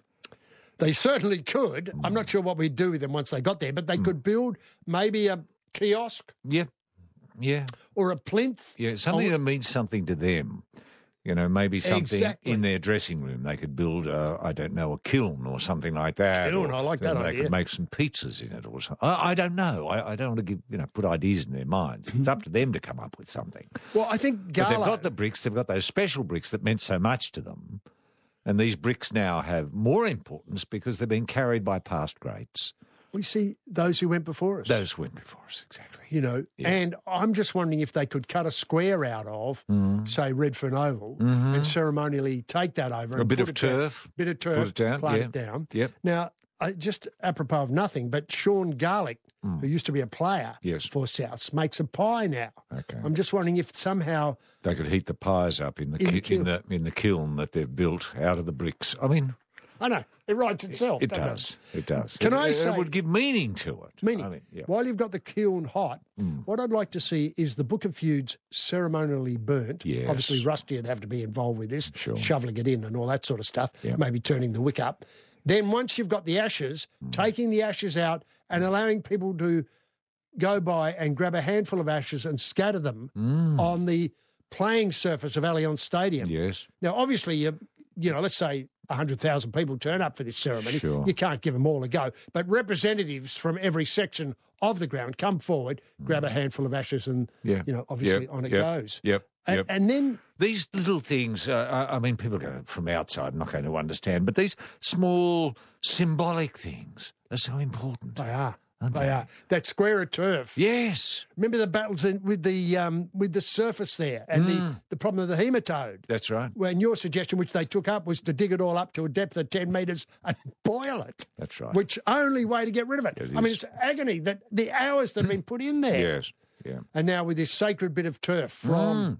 They certainly could. Mm. I'm not sure what we'd do with them once they got there, but they mm. could build maybe a kiosk. Yeah, yeah. Or a plinth. Yeah, something or... that means something to them. You know, maybe something exactly. in their dressing room. They could build, uh, I don't know, a kiln or something like that. Kiln, or, I like that They idea. could make some pizzas in it or something. I, I don't know. I, I don't want to give, you know, put ideas in their minds. It's up to them to come up with something. Well, I think Garlo... But they've got the bricks. They've got those special bricks that meant so much to them. And these bricks now have more importance because they've been carried by past greats. We see those who went before us. Those who went before us, exactly. You know, yeah. and I'm just wondering if they could cut a square out of, mm. say, Redfern Oval, mm-hmm. and ceremonially take that over. A and bit put of it turf. Down, bit of turf, put it down, plant yeah. it down. Yep. Now, I, just apropos of nothing, but Sean Garlick, mm. who used to be a player yes. for Souths, makes a pie now. Okay. I'm just wondering if somehow... They could heat the pies up in the, in ki- the, kiln. in the in the kiln that they've built out of the bricks. I mean... I know. It writes itself. It does. It? it does. Can it, I it, say... It would give meaning to it. Meaning. I mean, yeah. While you've got the kiln hot, mm. what I'd like to see is the Book of Feuds ceremonially burnt. Yes. Obviously, Rusty would have to be involved with this, sure. shoveling it in and all that sort of stuff, yep. maybe turning the wick up. Then once you've got the ashes, mm. taking the ashes out and allowing people to go by and grab a handful of ashes and scatter them mm. on the playing surface of Allianz Stadium. Yes. Now, obviously, you, you know, let's say one hundred thousand people turn up for this ceremony. Sure. You can't give them all a go. But representatives from every section of the ground come forward, mm. grab a handful of ashes and, yeah. you know, obviously yep. on it yep. goes. Yep. And, yep. and then... These little things, uh, I mean, people go from outside not going to understand, but these small symbolic things are so important. They are. Aren't They they? are. That square of turf. Yes. Remember the battles in, with the um, with the surface there and Mm. the, the problem of the hematode? That's right. When your suggestion, which they took up, was to dig it all up to a depth of ten metres and boil it. That's right. Which only way to get rid of it. It I mean, is. it's agony, that the hours that have been put in there. Yes. Yeah. And now with this sacred bit of turf from Mm.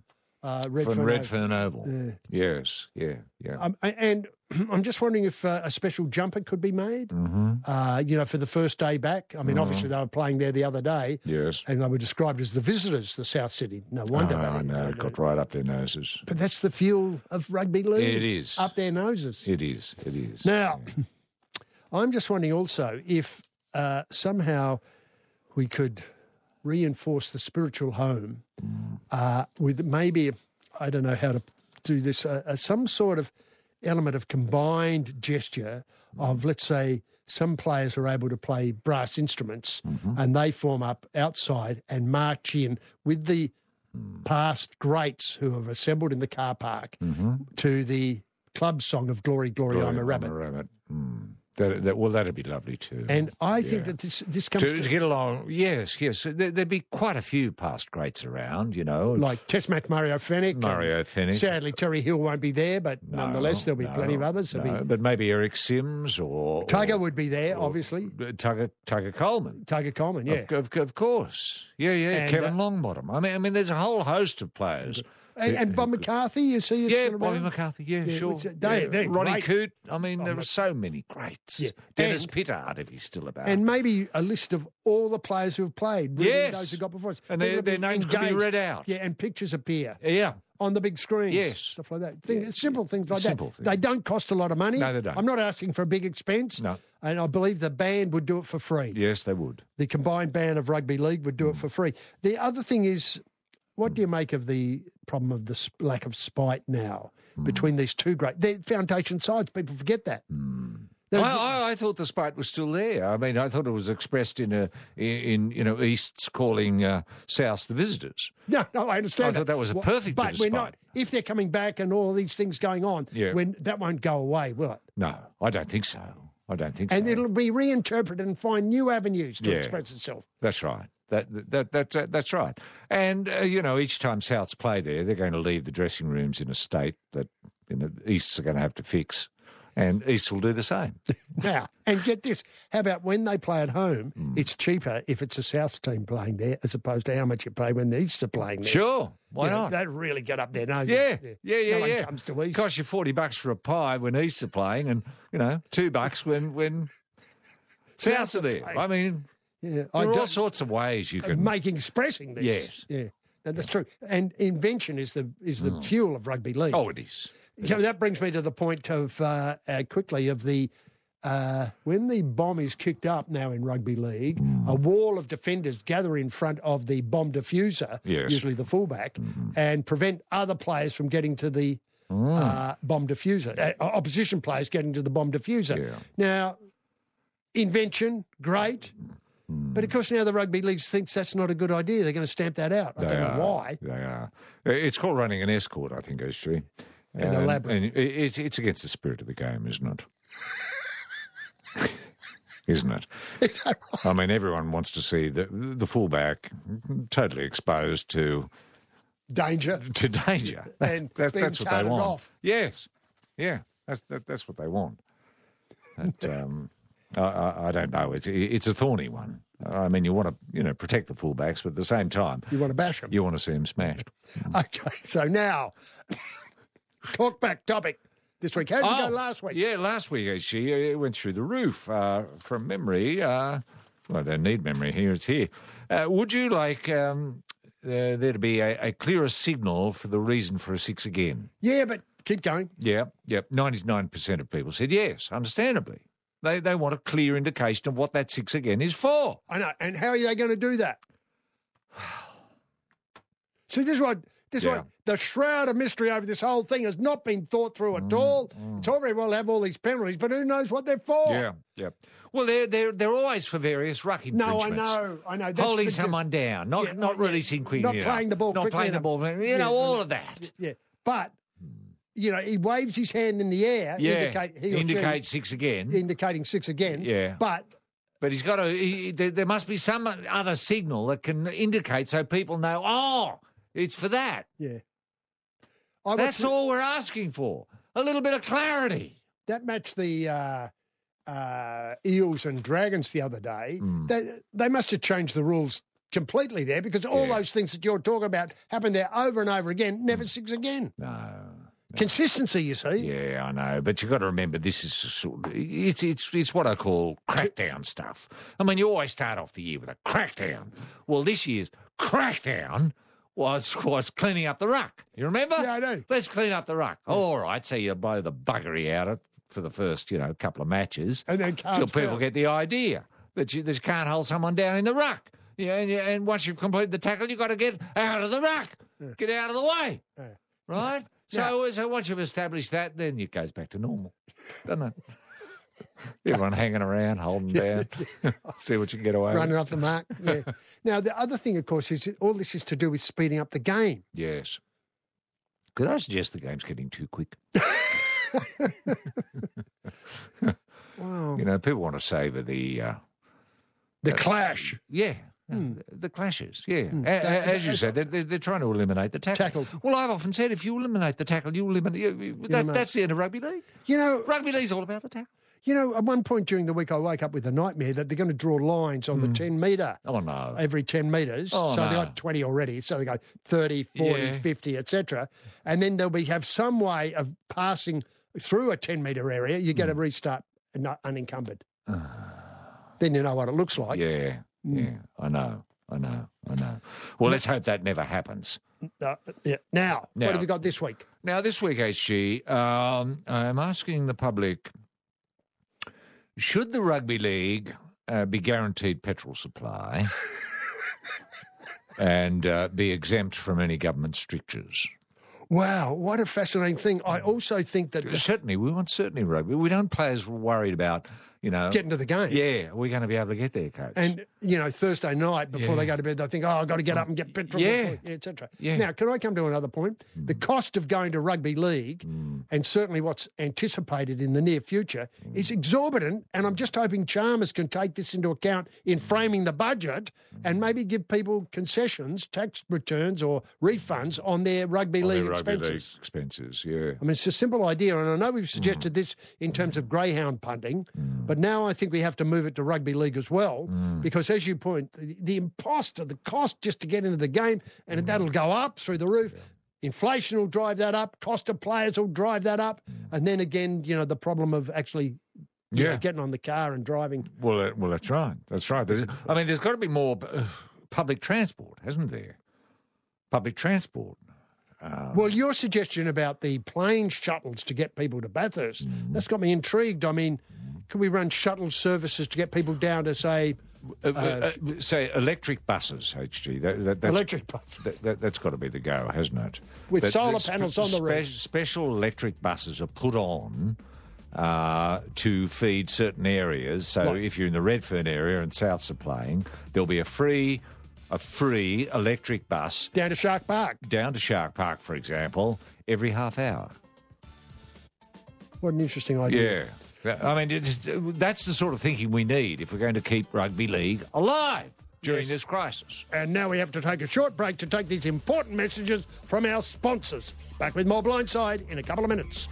Uh, Redfern From Oval. Redfern Oval. Yeah. Yes, yeah, yeah. Um, and I'm just wondering if uh, a special jumper could be made, mm-hmm. uh, you know, for the first day back. I mean, mm. obviously they were playing there the other day. Yes. And they were described as the visitors, the South City. No wonder. Oh, they I didn't know, go it got there. right up their noses. But that's the fuel of rugby league. It is. Up their noses. It is, it is. Now, Yeah. I'm just wondering also if uh, somehow we could reinforce the spiritual home uh, with maybe, I don't know how to do this, uh, uh, some sort of element of combined gesture of, let's say, some players are able to play brass instruments Mm-hmm. and they form up outside and march in with the past greats who have assembled in the car park to the club song of Glory, Glory, Glory, I'm a Rabbit. I'm a rabbit. Mm. That, that, well, that'd be lovely too. And I Yeah. think that this this comes to, to, to get along, yes, yes. There, there'd be quite a few past greats around, you know. like Test match Mario Fennick. Mario and Fennick. Sadly, Terry Hill won't be there, but No, nonetheless, there'll be no, plenty of others. There'll no, be, but maybe Eric Sims or... Tugger or, would be there, obviously. Tugger, Tugger Coleman. Tugger Coleman, yeah. Of, of, of course. Yeah, yeah. And, Kevin uh, Longbottom. I mean, I mean, there's a whole host of players. And, and Bob McCarthy, you see? Yeah, still Bobby around? McCarthy. Yeah, Yeah, sure. it's- they- yeah. they're Ronnie great. Coote. I mean, there Oh, are so many greats. Yeah. Dennis And- Pittard, if he's still about. And maybe a list of all the players who have played. really, Yes. Those who got before us. And their- People their have been names could be engaged. read out. Yeah, and pictures appear yeah. on the big screens. Yes. Stuff like that. Things, Yeah. Simple things like Simple that. things. They don't cost a lot of money. No, they don't. I'm not asking for a big expense. No. And I believe the band would do it for free. Yes, they would. The combined band of rugby league would do Mm. it for free. The other thing is, what do you make of the problem of the sp- lack of spite now Mm. between these two great they're foundation sides? People forget that. They're- I, I, I thought the spite was still there. I mean, I thought it was expressed in a in, in you know East's calling uh, South the visitors. No, no, I understand. I thought that was a Well, perfect But bit of we're spite. not. If they're coming back and all these things going on, Yeah. when that won't go away, will it? No, I don't think so. I don't think And so. it'll be reinterpreted and find new avenues to Yeah. express itself. That's right. That, that, that, that, that's right. And, uh, you know, each time Souths play there, they're going to leave the dressing rooms in a state that you know, Easts are going to have to fix. And East will do the same. Now, and get this, how about when they play at home, Mm. it's cheaper if it's a South team playing there as opposed to how much you pay when the Easts are playing there. Sure. Why You know, not? They really get up there, noses. Yeah, yeah, yeah, No one yeah. comes to East. Costs you forty bucks for a pie when East are playing, and you know, two bucks when when Souths are there. playing. I mean, Yeah, there I are all don't- sorts of ways you can. making expressing this. Yes. Yeah. No, that's true. And invention is the is the fuel of rugby league. Oh, it is. So that brings me to the point of uh, uh, quickly of the uh, when the bomb is kicked up now in rugby league, Mm. a wall of defenders gather in front of the bomb diffuser, Yes. usually the fullback, Mm-hmm. and prevent other players from getting to the Mm. uh, bomb diffuser. Uh, opposition players getting to the bomb diffuser. Yeah. Now, invention, great. But of course, now the rugby league thinks that's not a good idea. They're going to stamp that out. I They don't know are. why. They are. It's called running an escort, I think, H. And elaborate. And it- it's it's against the spirit of the game, isn't it? Isn't it? Is that right? I mean, everyone wants to see the the fullback totally exposed to Danger. to danger. And That- being that's what they carted want. off. Yes, yeah, that's that, that's what they want. But, um, I, I, I don't know. It's it's a thorny one. I mean, you want to you know protect the fullbacks, but at the same time, You want to bash them. you want to see them smashed. Okay, so now, talk back topic this week. How did you Oh, go last week? Yeah, last week actually, it went through the roof. Uh, from memory, uh, well, I don't need memory here. It's here. Uh, would you like um, uh, there to be a, a clearer signal for the reason for a six again? Yeah, but keep going. Yeah, yep. ninety-nine percent of people said yes, understandably. They they want a clear indication of what that six again is for. I know. And how are they going to do that? So this is what this is Yeah. what the shroud of mystery over this whole thing has not been thought through at all. It's all very well to have all these penalties, but who knows what they're for? Yeah, yeah. Well, they're they're they're always for various ruck No, I infringements. know, I know. That's Holding the- someone down, not Yeah, not yeah. releasing quickly Not enough, playing the ball not quickly playing the enough. ball. You Yeah, know yeah. all of that. Yeah, but you know he waves his hand in the air, Yeah, indicate, he or she indicate six again. indicating six again. Yeah. but But he's got to. He, there, there must be some other signal that can indicate so people know. Oh, it's for that. yeah, I That's watched all we're asking for. A little bit of clarity. that matched the uh, uh, Eels and Dragons the other day. Hmm. They they must have changed the rules completely there because all Yeah. those things that you're talking about happen there over and over again, never six again. No. Consistency, you see. Yeah, I know, but you've got to remember this is sort of, it's it's it's what I call crackdown stuff. I mean, you always start off the year with a crackdown. Well, this year's crackdown was was cleaning up the ruck. You remember? Yeah, I know. Let's clean up the ruck. All right, so you blow the buggery out of for the first, you know, couple of matches, And then till calms people down. get the idea that you, that you can't hold someone down in the ruck. Yeah, and, you- and once you've completed the tackle, you've got to get out of the ruck, get out of the way, Yeah. right? So, so once you've established that, then it goes back to normal, doesn't it? Everyone hanging around, holding down, see what you can get away Running with. up the mark. Yeah. Now, the other thing, of course, is that all this is to do with speeding up the game. Yes. Could I suggest the game's getting too quick? Wow. You know, people want to savour the... Uh, The clash. Yeah, the clashes, yeah. A- a- As you said, they're, they're, they're trying to eliminate the tackle. Tackle. Well, I've often said if you eliminate the tackle, you eliminate... You, you- that, Eliminate. that's the end of rugby league. You know, Rugby league's all about the tackle. you know, at one point during the week, I woke up with a nightmare that they're going to draw lines on the ten metre. Oh, no. Every ten metres. Oh, so they no. got twenty already. So they go thirty, forty, Yeah. fifty, et cetera. And then there'll be have some way of passing through a ten metre area. You Hmm. get a restart and not unencumbered. Then you know what it looks like. Yeah, yeah, I know, I know, I know. Well, let's hope that never happens. Uh, yeah. Now, Now- what have you got this week? Now, this week, H G, um, I'm asking the public, should the Rugby League uh, be guaranteed petrol supply and uh, be exempt from any government strictures? Wow, what a fascinating thing. I also think that the- Certainly, we want certainty rugby. We don't play as worried about, you know... getting to the game. Yeah, we're going to be able to get there, coach. And, you know, Thursday night before Yeah. they go to bed, they think, oh, I've got to get up and get petrol, Yeah. before- et cetera. Yeah. Now, can I come to another point? The cost of going to rugby league, and certainly what's anticipated in the near future, is exorbitant. And I'm just hoping Chalmers can take this into account in framing the budget and maybe give people concessions, tax returns or refunds on their rugby On their league rugby expenses. league expenses, yeah. I mean, it's a simple idea, and I know we've suggested this in terms of greyhound punting, but now I think we have to move it to rugby league as well, because as you point, the, the imposter, the cost just to get into the game, and that'll go up through the roof. Inflation will drive that up. Cost of players will drive that up, and then again, you know, the problem of actually, you Yeah. know, getting on the car and driving. Well, uh, well, that's right. That's right. There's, I mean, there's got to be more uh, public transport, hasn't there? Public transport. Well, your suggestion about the plane shuttles to get people to Bathurst, that's got me intrigued. I mean, could we run shuttle services to get people down to, say, Uh, uh, uh, say electric buses, H G. That, that, that's, electric buses? That, that, that's got to be the go, hasn't it? With That- solar that spe- panels on the roof. Special electric buses are put on uh, to feed certain areas. So Right. if you're in the Redfern area and Souths are playing, there'll be a free, a free electric bus Down to Shark Park. down to Shark Park, for example, every half hour. What an interesting idea. Yeah. I mean, it's, that's the sort of thinking we need if we're going to keep rugby league alive during Yes. this crisis. And now we have to take a short break to take these important messages from our sponsors. Back with more Blindside in a couple of minutes.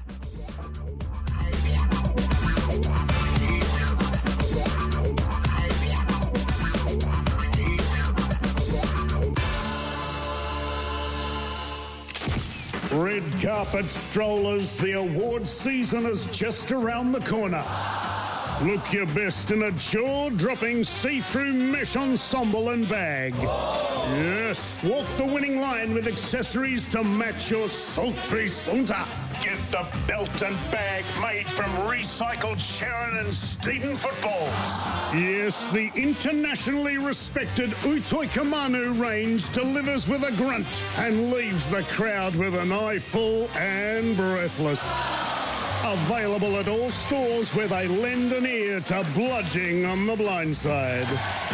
Red carpet strollers, the award season is just around the corner. Look your best in a jaw-dropping see-through mesh ensemble and bag. Yes, walk the winning line with accessories to match your sultry saunter. Get the belt and bag made from recycled Sharon and Stephen footballs. Yes, the internationally respected Utoi Kamanu range delivers with a grunt and leaves the crowd with an eye full and breathless. Available at all stores where they lend an ear to Bludging on the Blind Side.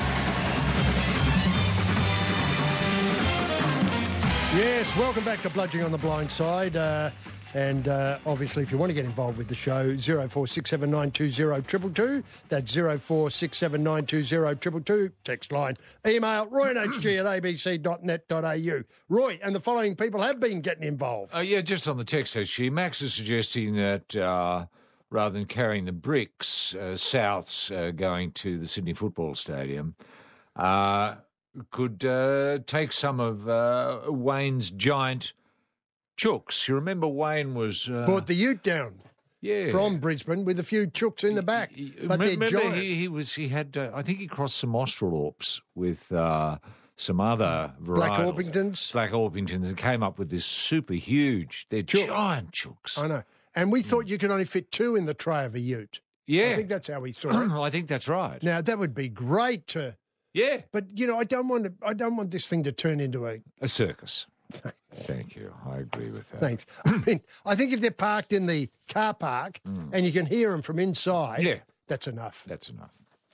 Yes, welcome back to Bludging on the Blind Side. Uh, and uh, obviously, if you want to get involved with the show, zero four six seven nine two zero two two two. That's zero four six seven nine two zero two two two. Text line. Email roy and h g at a b c dot net dot a u. Roy, and the following people have been getting involved. Uh, yeah, just on the text, actually, Max is suggesting that uh, rather than carrying the bricks, uh, Souths uh, going to the Sydney Football Stadium, uh, could uh, take some of uh, Wayne's giant chooks. You remember Wayne was... Uh, Brought the ute down yeah. from Brisbane with a few chooks in the back. He- he- But they're remember giant. he, he was he had uh, I think he crossed some Australorps with uh, some other Black varietals. Orpingtons. Black Orpingtons, and came up with this super huge. They're Chook. giant chooks. I know. And we thought you could only fit two in the tray of a ute. Yeah, I think that's how we saw it. I think that's right. Now, that would be great to... Yeah, But, you know, I don't want to, I don't want this thing to turn into a... a circus. Thank you. I agree with that. Thanks. I mean, I think if they're parked in the car park and you can hear them from inside, Yeah. that's enough. That's enough.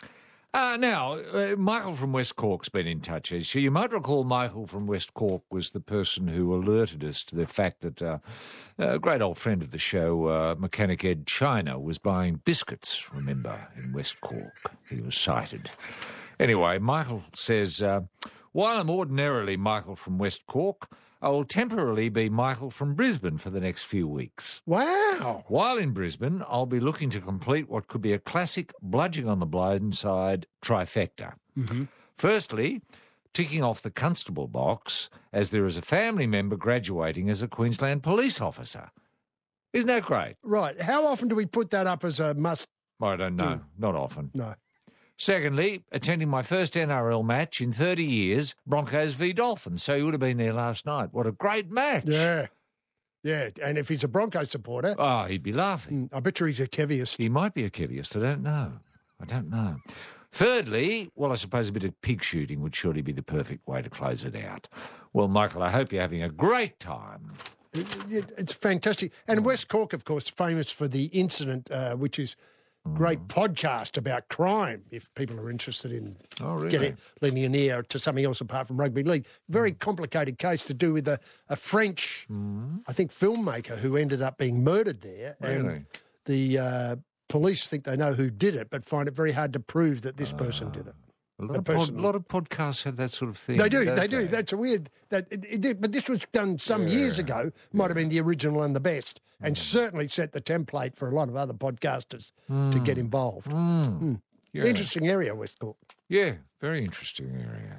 Uh, now, uh, Michael from West Cork's been in touch. As you might recall, Michael from West Cork was the person who alerted us to the fact that uh, a great old friend of the show, uh, Mechanic Ed China, was buying biscuits, remember, in West Cork. He was cited. Anyway, Michael says, uh, while I'm ordinarily Michael from West Cork, I will temporarily be Michael from Brisbane for the next few weeks. Wow. While in Brisbane, I'll be looking to complete what could be a classic bludgeoning on the blind side trifecta. Mm-hmm. Firstly, ticking off the constable box as there is a family member graduating as a Queensland police officer. Isn't that great? Right. How often do we put that up as a must? I don't know. Not often. No. Secondly, attending my first N R L match in thirty years, Broncos v Dolphins. So you would have been there last night. What a great match. Yeah. Yeah. And if he's a Broncos supporter, Oh, he'd be laughing. I bet you he's a Keviest. He might be a Keviest. I don't know. I don't know. Thirdly, well, I suppose a bit of pig shooting would surely be the perfect way to close it out. Well, Michael, I hope you're having a great time. It- It's fantastic. And West Cork, of course, famous for the incident, uh, which is great podcast about crime, if people are interested in Oh, really? getting lending an ear to something else apart from rugby league. Very complicated case to do with a, a French, I think, filmmaker who ended up being murdered there. Really? And the uh, police think they know who did it, but find it very hard to prove that this person did it. A lot, A of pod, person- lot of podcasts have that sort of thing. They do, don't they do. That's a weird. That it, it did, but this was done some years ago. Might have been the original and the best, and certainly set the template for a lot of other podcasters to get involved. Mm. Yeah. Interesting area, West Cork. Yeah, very interesting area.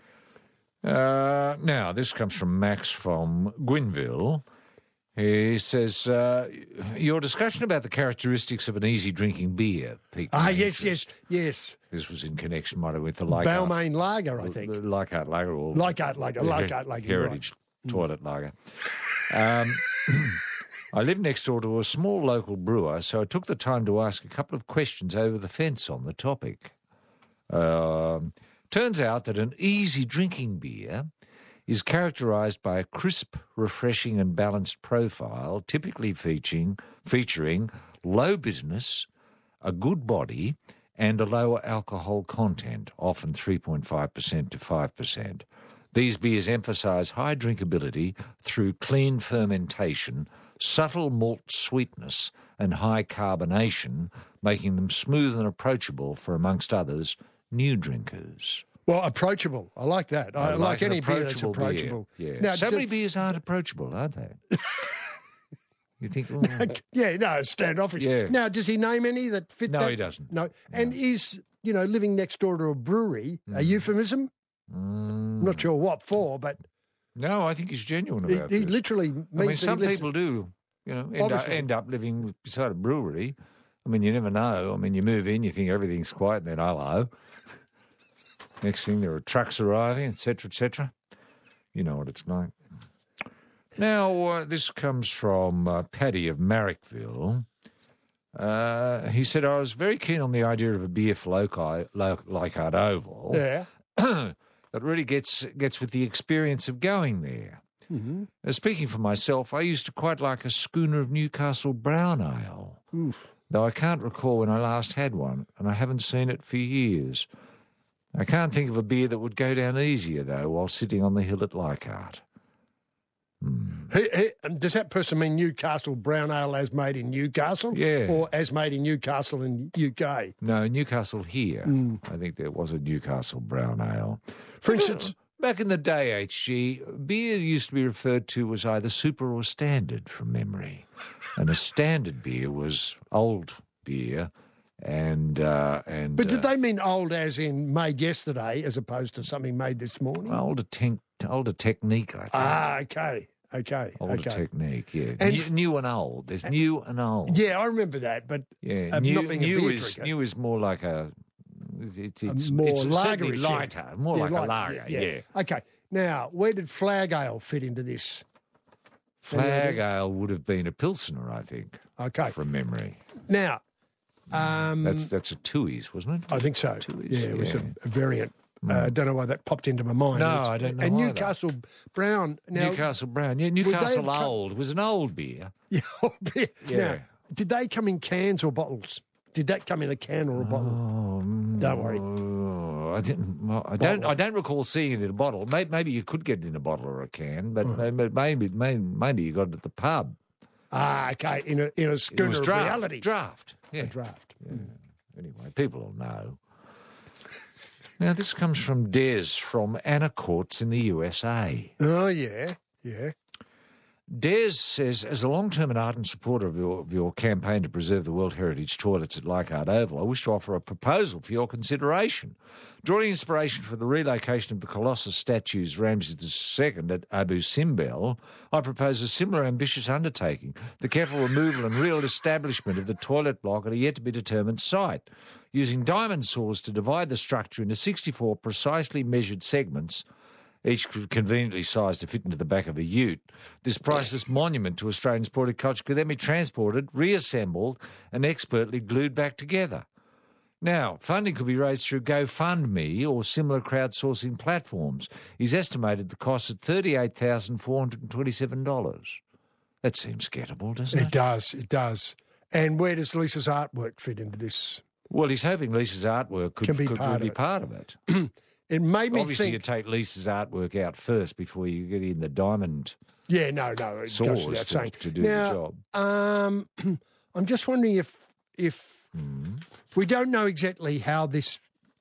Uh, now, this comes from Max from Gwynville. He says, uh, your discussion about the characteristics of an easy drinking beer piqued Ah, my yes, interest. yes, yes. This was in connection, might have, with the Leichhardt. Balmain Lager, I think. Leichhardt Lager. Or Leichhardt Lager, the Leichhardt Lager, you're Heritage Toilet Lager. Um, I live next door to a small local brewer, so I took the time to ask a couple of questions over the fence on the topic. Um, turns out that an easy drinking beer is characterised by a crisp, refreshing and balanced profile, typically featuring, featuring low bitterness, a good body and a lower alcohol content, often three point five percent to five percent. These beers emphasise high drinkability through clean fermentation, subtle malt sweetness and high carbonation, making them smooth and approachable for, amongst others, new drinkers. Well, approachable. I like that. I, like, an any beer that's beer. approachable. Yeah. Now, so many does- beers aren't approachable, aren't they? You think, oh, Yeah, no, standoffish. Yeah. Now, does he name any that fit No, that? he doesn't. No. And is, you know, living next door to a brewery a euphemism? mm, I'm not sure what for, but no, I think he's genuine he, about he this. literally means I mean, that some he lives... people do, you know, end up, Obviously. end up living beside a brewery. I mean, you never know. I mean, you move in, you think everything's quiet, and then hello. Next thing, there are trucks arriving, et cetera, et cetera. You know what it's like. Now, uh, this comes from uh, Paddy of Marrickville. Uh, he said, I was very keen on the idea of a beer for Loci- Lo- Leichhardt Oval. Yeah. That really gets gets with the experience of going there. Mm-hmm. Uh, speaking for myself, I used to quite like a schooner of Newcastle brown ale, though I can't recall when I last had one, and I haven't seen it for years. I can't think of a beer that would go down easier, though, while sitting on the hill at Leichhardt. He, he, and does that person mean Newcastle brown ale as made in Newcastle? Yeah. Or as made in Newcastle in U K? No, Newcastle here. Hmm. I think there was a Newcastle brown ale. For instance, Back in the day, H G, beer used to be referred to as either super or standard from memory. And a standard beer was old beer, And uh, and But did uh, they mean old as in made yesterday as opposed to something made this morning? older, te- older technique, I think. Ah, okay. Okay. older okay. technique, yeah. And new, f- new and old. There's new and old. Yeah, I remember that, but Yeah, uh, new, not being a new beer is drinker. new is more like a. It's, it's, more it's certainly lagerish, yeah. lighter, more Yeah, like light- a lager. Yeah, Okay. Now, where did Flag Ale fit into this? Flag Ale would have been a pilsner, I think. Okay. From memory, Now, um, that's that's a Tooheys, wasn't it? I think so. Tooheys, Yeah, it was a, yeah. a variant. I uh, don't know why that popped into my mind. No, It's- I don't know And either. Newcastle Brown. Now, Newcastle Brown, yeah. they Newcastle have come- Old was an old beer. Yeah, beer. Yeah. Now, did they come in cans or bottles? Did that come in a can or a bottle? Oh, Don't worry. oh, I didn't. Well, I don't. I don't recall seeing it in a bottle. Maybe, maybe you could get it in a bottle or a can, but, but maybe, maybe, maybe you got it at the pub. Ah, okay. In a in a It schooner was of draft. reality. Draft. Yeah. A draft. Yeah. Anyway, people will know. Now, this comes from Des from Anna Courts in the U S A. Oh yeah, yeah. Des says, as a long-term and ardent supporter of your, of your campaign to preserve the World Heritage toilets at Leichhardt Oval, I wish to offer a proposal for your consideration. Drawing inspiration from the relocation of the Colossus statues Ramses the Second at Abu Simbel, I propose a similar ambitious undertaking, the careful removal and real establishment of the toilet block at a yet-to-be-determined site, using diamond saws to divide the structure into sixty-four precisely measured segments, each conveniently sized to fit into the back of a ute. This priceless monument to Australian sporting culture could then be transported, reassembled, and expertly glued back together. Now, funding could be raised through GoFundMe or similar crowdsourcing platforms. He's estimated the cost at thirty-eight thousand four hundred twenty-seven dollars. That seems gettable, doesn't it? It does. It does. And where does Lisa's artwork fit into this? Well, he's hoping Lisa's artwork could, Can be could, part could of be it. part of it. It made me Obviously, think. you take Lisa's artwork out first before you get in the diamond Yeah, no, no. It saws goes without to, saying. to do now, the job. Um, I'm just wondering if if Hmm. we don't know exactly how this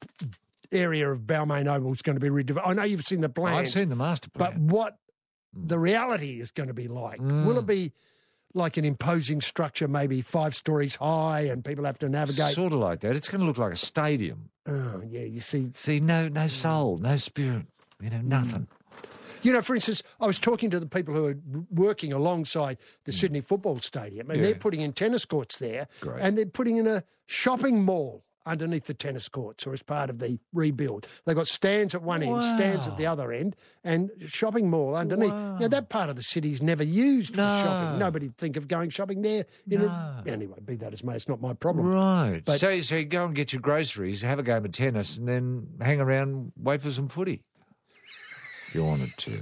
area of Balmain Oval is going to be redeveloped. I know you've seen the plans. I've seen the master plan. But what the reality is going to be like? Will it be like an imposing structure, maybe five stories high, and people have to navigate? Sort of like that. It's going to look like a stadium. Oh, yeah, you see. See, no, no soul, no spirit. You know, nothing. You know, for instance, I was talking to the people who are working alongside the Sydney Football Stadium, and Yeah. they're putting in tennis courts there, Great. and they're putting in a shopping mall underneath the tennis courts, or as part of the rebuild. They've got stands at one end, stands at the other end, and shopping mall underneath. Now, that part of the city's never used for No. shopping. Nobody'd think of going shopping there. In a, anyway, be that as may, it's not my problem. Right. But- so, so you go and get your groceries, have a game of tennis, and then hang around, wait for some footy. If you wanted to.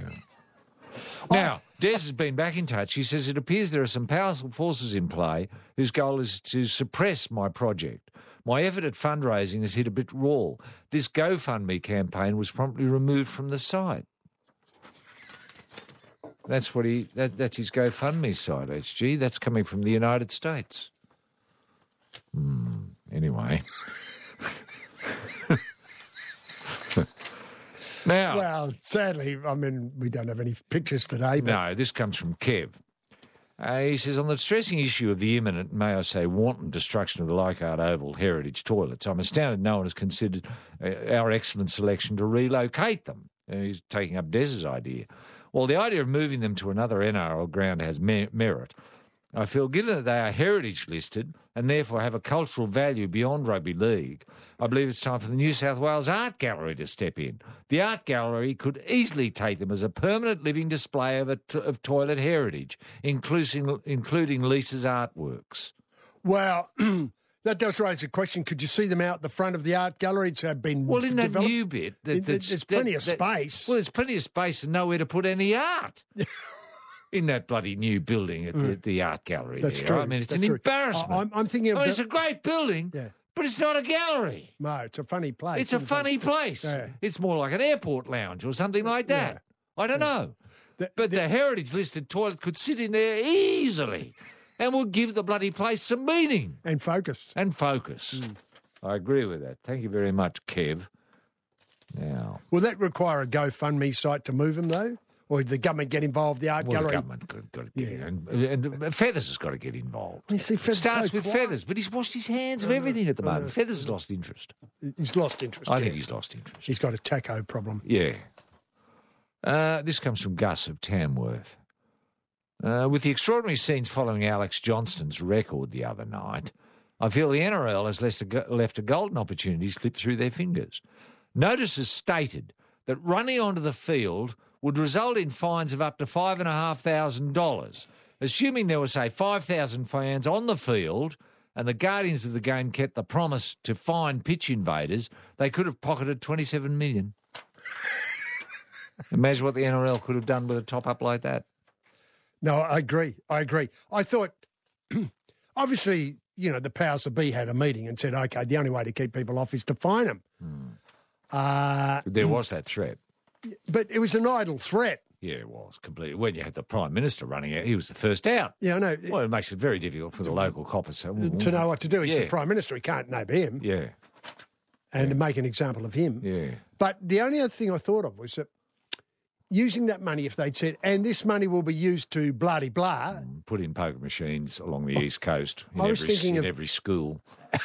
Now, Des has been back in touch. He says it appears there are some powerful forces in play whose goal is to suppress my project. My effort at fundraising has hit a bit raw. This GoFundMe campaign was promptly removed from the site. That's what he. That, that's his GoFundMe site, H G. That's coming from the United States. Hmm. Anyway. Now. Well, sadly, I mean, we don't have any pictures today. But No, this comes from Kev. Uh, he says, on the distressing issue of the imminent, may I say, wanton destruction of the Leichhardt Oval heritage toilets, I'm astounded no one has considered uh, our excellent selection to relocate them. Uh, he's taking up Des's idea. Well, the idea of moving them to another N R L ground has mer- merit. I feel, given that they are heritage listed and therefore have a cultural value beyond rugby league, I believe it's time for the New South Wales Art Gallery to step in. The Art Gallery could easily take them as a permanent living display of, a t- of toilet heritage, including, including Lisa's artworks. Well, that does raise a question. Could you see them out the front of the art galleries have been Well, in that developed? new bit... That, It- that's- there's plenty that- of that- space. Well, there's plenty of space and nowhere to put any art. In that bloody new building at the, the art gallery. That's there. true. I mean, it's That's an true. embarrassment. I- I'm, I'm thinking of I mean, the- it's a great building, Yeah. but it's not a gallery. No, it's a funny place. It's a isn't it? funny place. Yeah. It's more like an airport lounge or something like that. I don't know. The- but the, heritage listed toilet could sit in there easily and would give the bloody place some meaning And focused. and focus. Mm. I agree with that. Thank you very much, Kev. Now, Will that require a GoFundMe site to move them, though? or the government get involved, the art Well, gallery. the government got, got to get Yeah. in. And, and Feathers has got to get involved. You see, It Feathers starts so with quiet. Feathers, but he's washed his hands of everything at the moment. Feathers has lost interest. He's lost interest. I yeah. think he's lost interest. He's got a taco problem. Yeah. Uh, this comes from Gus of Tamworth. Uh, with the extraordinary scenes following Alex Johnston's record the other night, I feel the N R L has left a, go- left a golden opportunity slip through their fingers. Notices stated that running onto the field would result in fines of up to five thousand five hundred dollars. Assuming there were, say, five thousand fans on the field and the guardians of the game kept the promise to fine pitch invaders, they could have pocketed twenty-seven million dollars. Imagine what the N R L could have done with a top-up like that. No, I agree. I agree. I thought, obviously, you know, the powers that be had a meeting and said, okay, the only way to keep people off is to fine them. Hmm. Uh, There was that threat. but it was an idle threat. Yeah, it was completely. When you had the Prime Minister running out, he was the first out. Yeah, I know. Well, it makes it very difficult for the local coppers to know what to do. He's Yeah. the Prime Minister. He can't nab him Yeah, and to make an example of him. yeah. But the only other thing I thought of was that using that money, if they'd said, and this money will be used to blah-de-blah, Put in poker machines along the East Coast in, I was every, thinking in of- every school.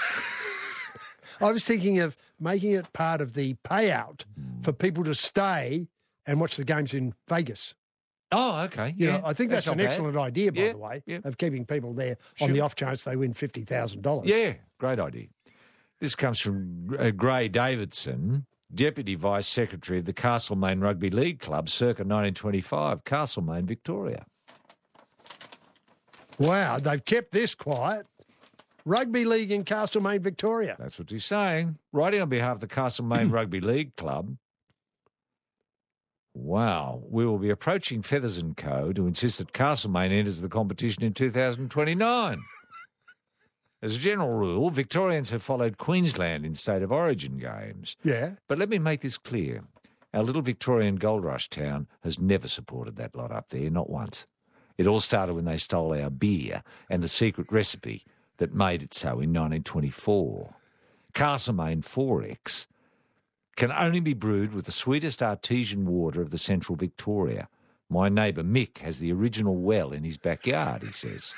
I was thinking of making it part of the payout for people to stay and watch the games in Vegas. Oh, okay. You Yeah, know, I think that's, not an bad. excellent idea, by Yeah, the way, yeah. of keeping people there on Sure. the off chance they win fifty thousand dollars. Yeah, great idea. This comes from uh, Gray Davidson, Deputy Vice Secretary of the Castlemaine Rugby League Club, circa nineteen twenty-five, Castlemaine, Victoria. Wow, they've kept this quiet. Rugby League in Castlemaine, Victoria. That's what he's saying. Writing on behalf of the Castlemaine Rugby League Club. Wow. We will be approaching Feathers and Co. to insist that Castlemaine enters the competition in two thousand twenty-nine. As a general rule, Victorians have followed Queensland in State of Origin games. Yeah. But let me make this clear. Our little Victorian gold rush town has never supported that lot up there, not once. It all started when they stole our beer and the secret recipe that made it so in nineteen twenty-four. Castlemaine four X can only be brewed with the sweetest artesian water of the central Victoria. My neighbour Mick has the original well in his backyard, he says.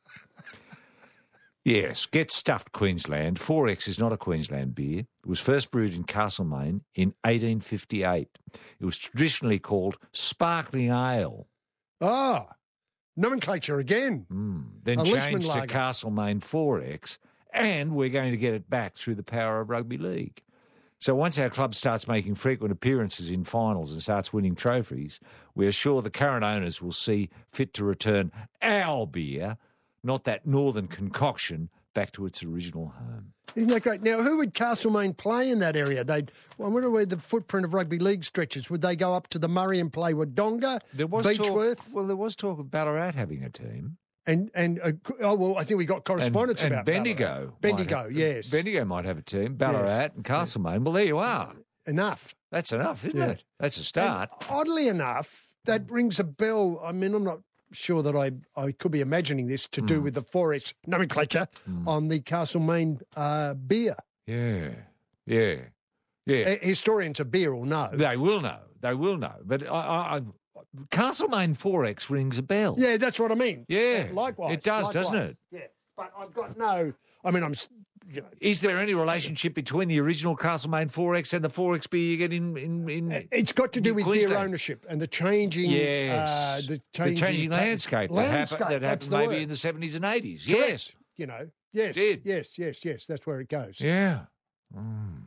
Yes, get stuffed, Queensland. four X is not a Queensland beer. It was first brewed in Castlemaine in eighteen fifty-eight. It was traditionally called sparkling ale. Oh, nomenclature again. Mm. Then A Leishman changed to lager. Castlemaine four X, and we're going to get it back through the power of rugby league. So once our club starts making frequent appearances in finals and starts winning trophies, we are sure the current owners will see fit to return our beer, not that northern concoction, back to its original home. Isn't that great? Now, who would Castlemaine play in that area? They'd, well, I wonder where the footprint of rugby league stretches. Would they go up to the Murray and play with Donga, There was Beechworth? talk, well, there was talk of Ballarat having a team. And, and uh, oh, well, I think we got And, correspondence and about Bendigo. Ballarat. might Bendigo, have- yes. Bendigo might have a team. Ballarat and Castlemaine. Well, there you are. Enough. That's enough, isn't Yeah. it? That's a start. And oddly enough, that rings a bell. I mean, I'm not sure that I, I could be imagining this to Hmm. do with the four X nomenclature on the Castlemaine uh, beer. Yeah, yeah, yeah. Uh, Historians of beer will know. They will know. They will know. But I, I, I, Castlemaine four X rings a bell. Yeah, that's what I mean. Yeah, likewise. it does, likewise. doesn't it? Yeah, but I've got no. I mean, I'm. s- You know, Is there any relationship between the original Castlemaine four X and the four X beer you get in in, in it's got to do in with Queensland? beer ownership and the changing. Yes, uh, the changing, landscape, landscape that happened, that that's happened the maybe word. in the seventies and eighties. Correct. Yes, You know. Yes. Did. Yes. Yes. Yes. That's where it goes. yeah. Mm.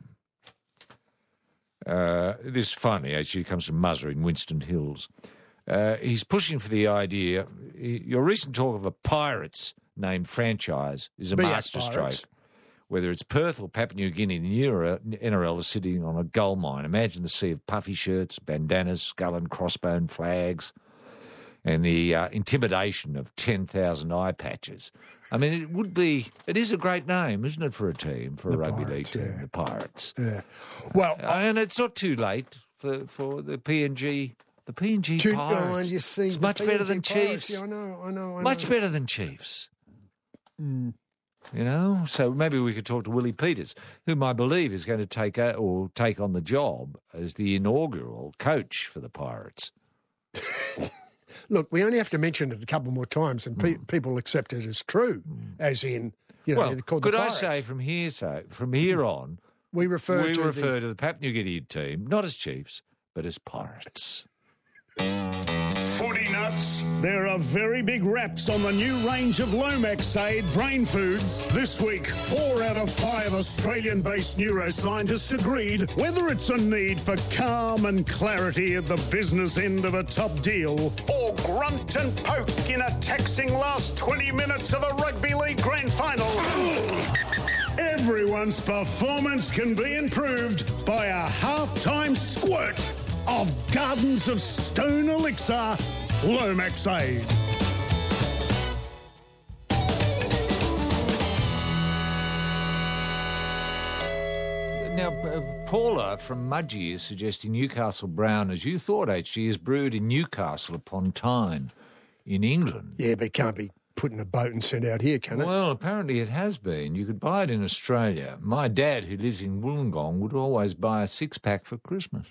Uh, this finally actually comes from Muzzer in Winston Hills. Uh, he's pushing for the idea. Your recent talk of a Pirates named franchise is a Be it masterstroke. Pirates. Whether it's Perth or Papua New Guinea, the new N R L is sitting on a gold mine. Imagine the sea of puffy shirts, bandanas, skull and crossbone flags, and the uh, intimidation of ten thousand eye patches. I mean, it would be, it is a great name, isn't it, for a team, for a rugby Pirates, league team, yeah. the Pirates. Yeah. Well, Uh, and it's not too late for, for the P N G, the P N G to, Pirates. oh, and you see, it's the much better P N G than Pirates. Chiefs. Yeah, I know. I know. I Much know. better than Chiefs. Mm. You know, so maybe we could talk to Willie Peters, whom I believe is going to take a, or take on the job as the inaugural coach for the Pirates. Look, we only have to mention it a couple more times and pe- mm. people accept it as true, mm. as in, you know, well, they're called could the I Pirates. say from here, so from here on, we refer we to refer the... to the Papua New Guinea team not as Chiefs, but as Pirates. Footy nuts. There are very big wraps on the new range of Lomax Aid brain foods. This week, four out of five Australian-based neuroscientists agreed whether it's a need for calm and clarity at the business end of a top deal or grunt and poke in a taxing last twenty minutes of a rugby league grand final. Everyone's performance can be improved by a half-time squirt of Gardens of Stone Elixir Lomax Aid. Now, uh, Paula from Mudgee is suggesting Newcastle Brown, as you thought, H G, is brewed in Newcastle upon Tyne in England. Yeah, but it can't be put in a boat and sent out here, can it? Well, apparently it has been. You could buy it in Australia. My dad, who lives in Wollongong, would always buy a six-pack for Christmas.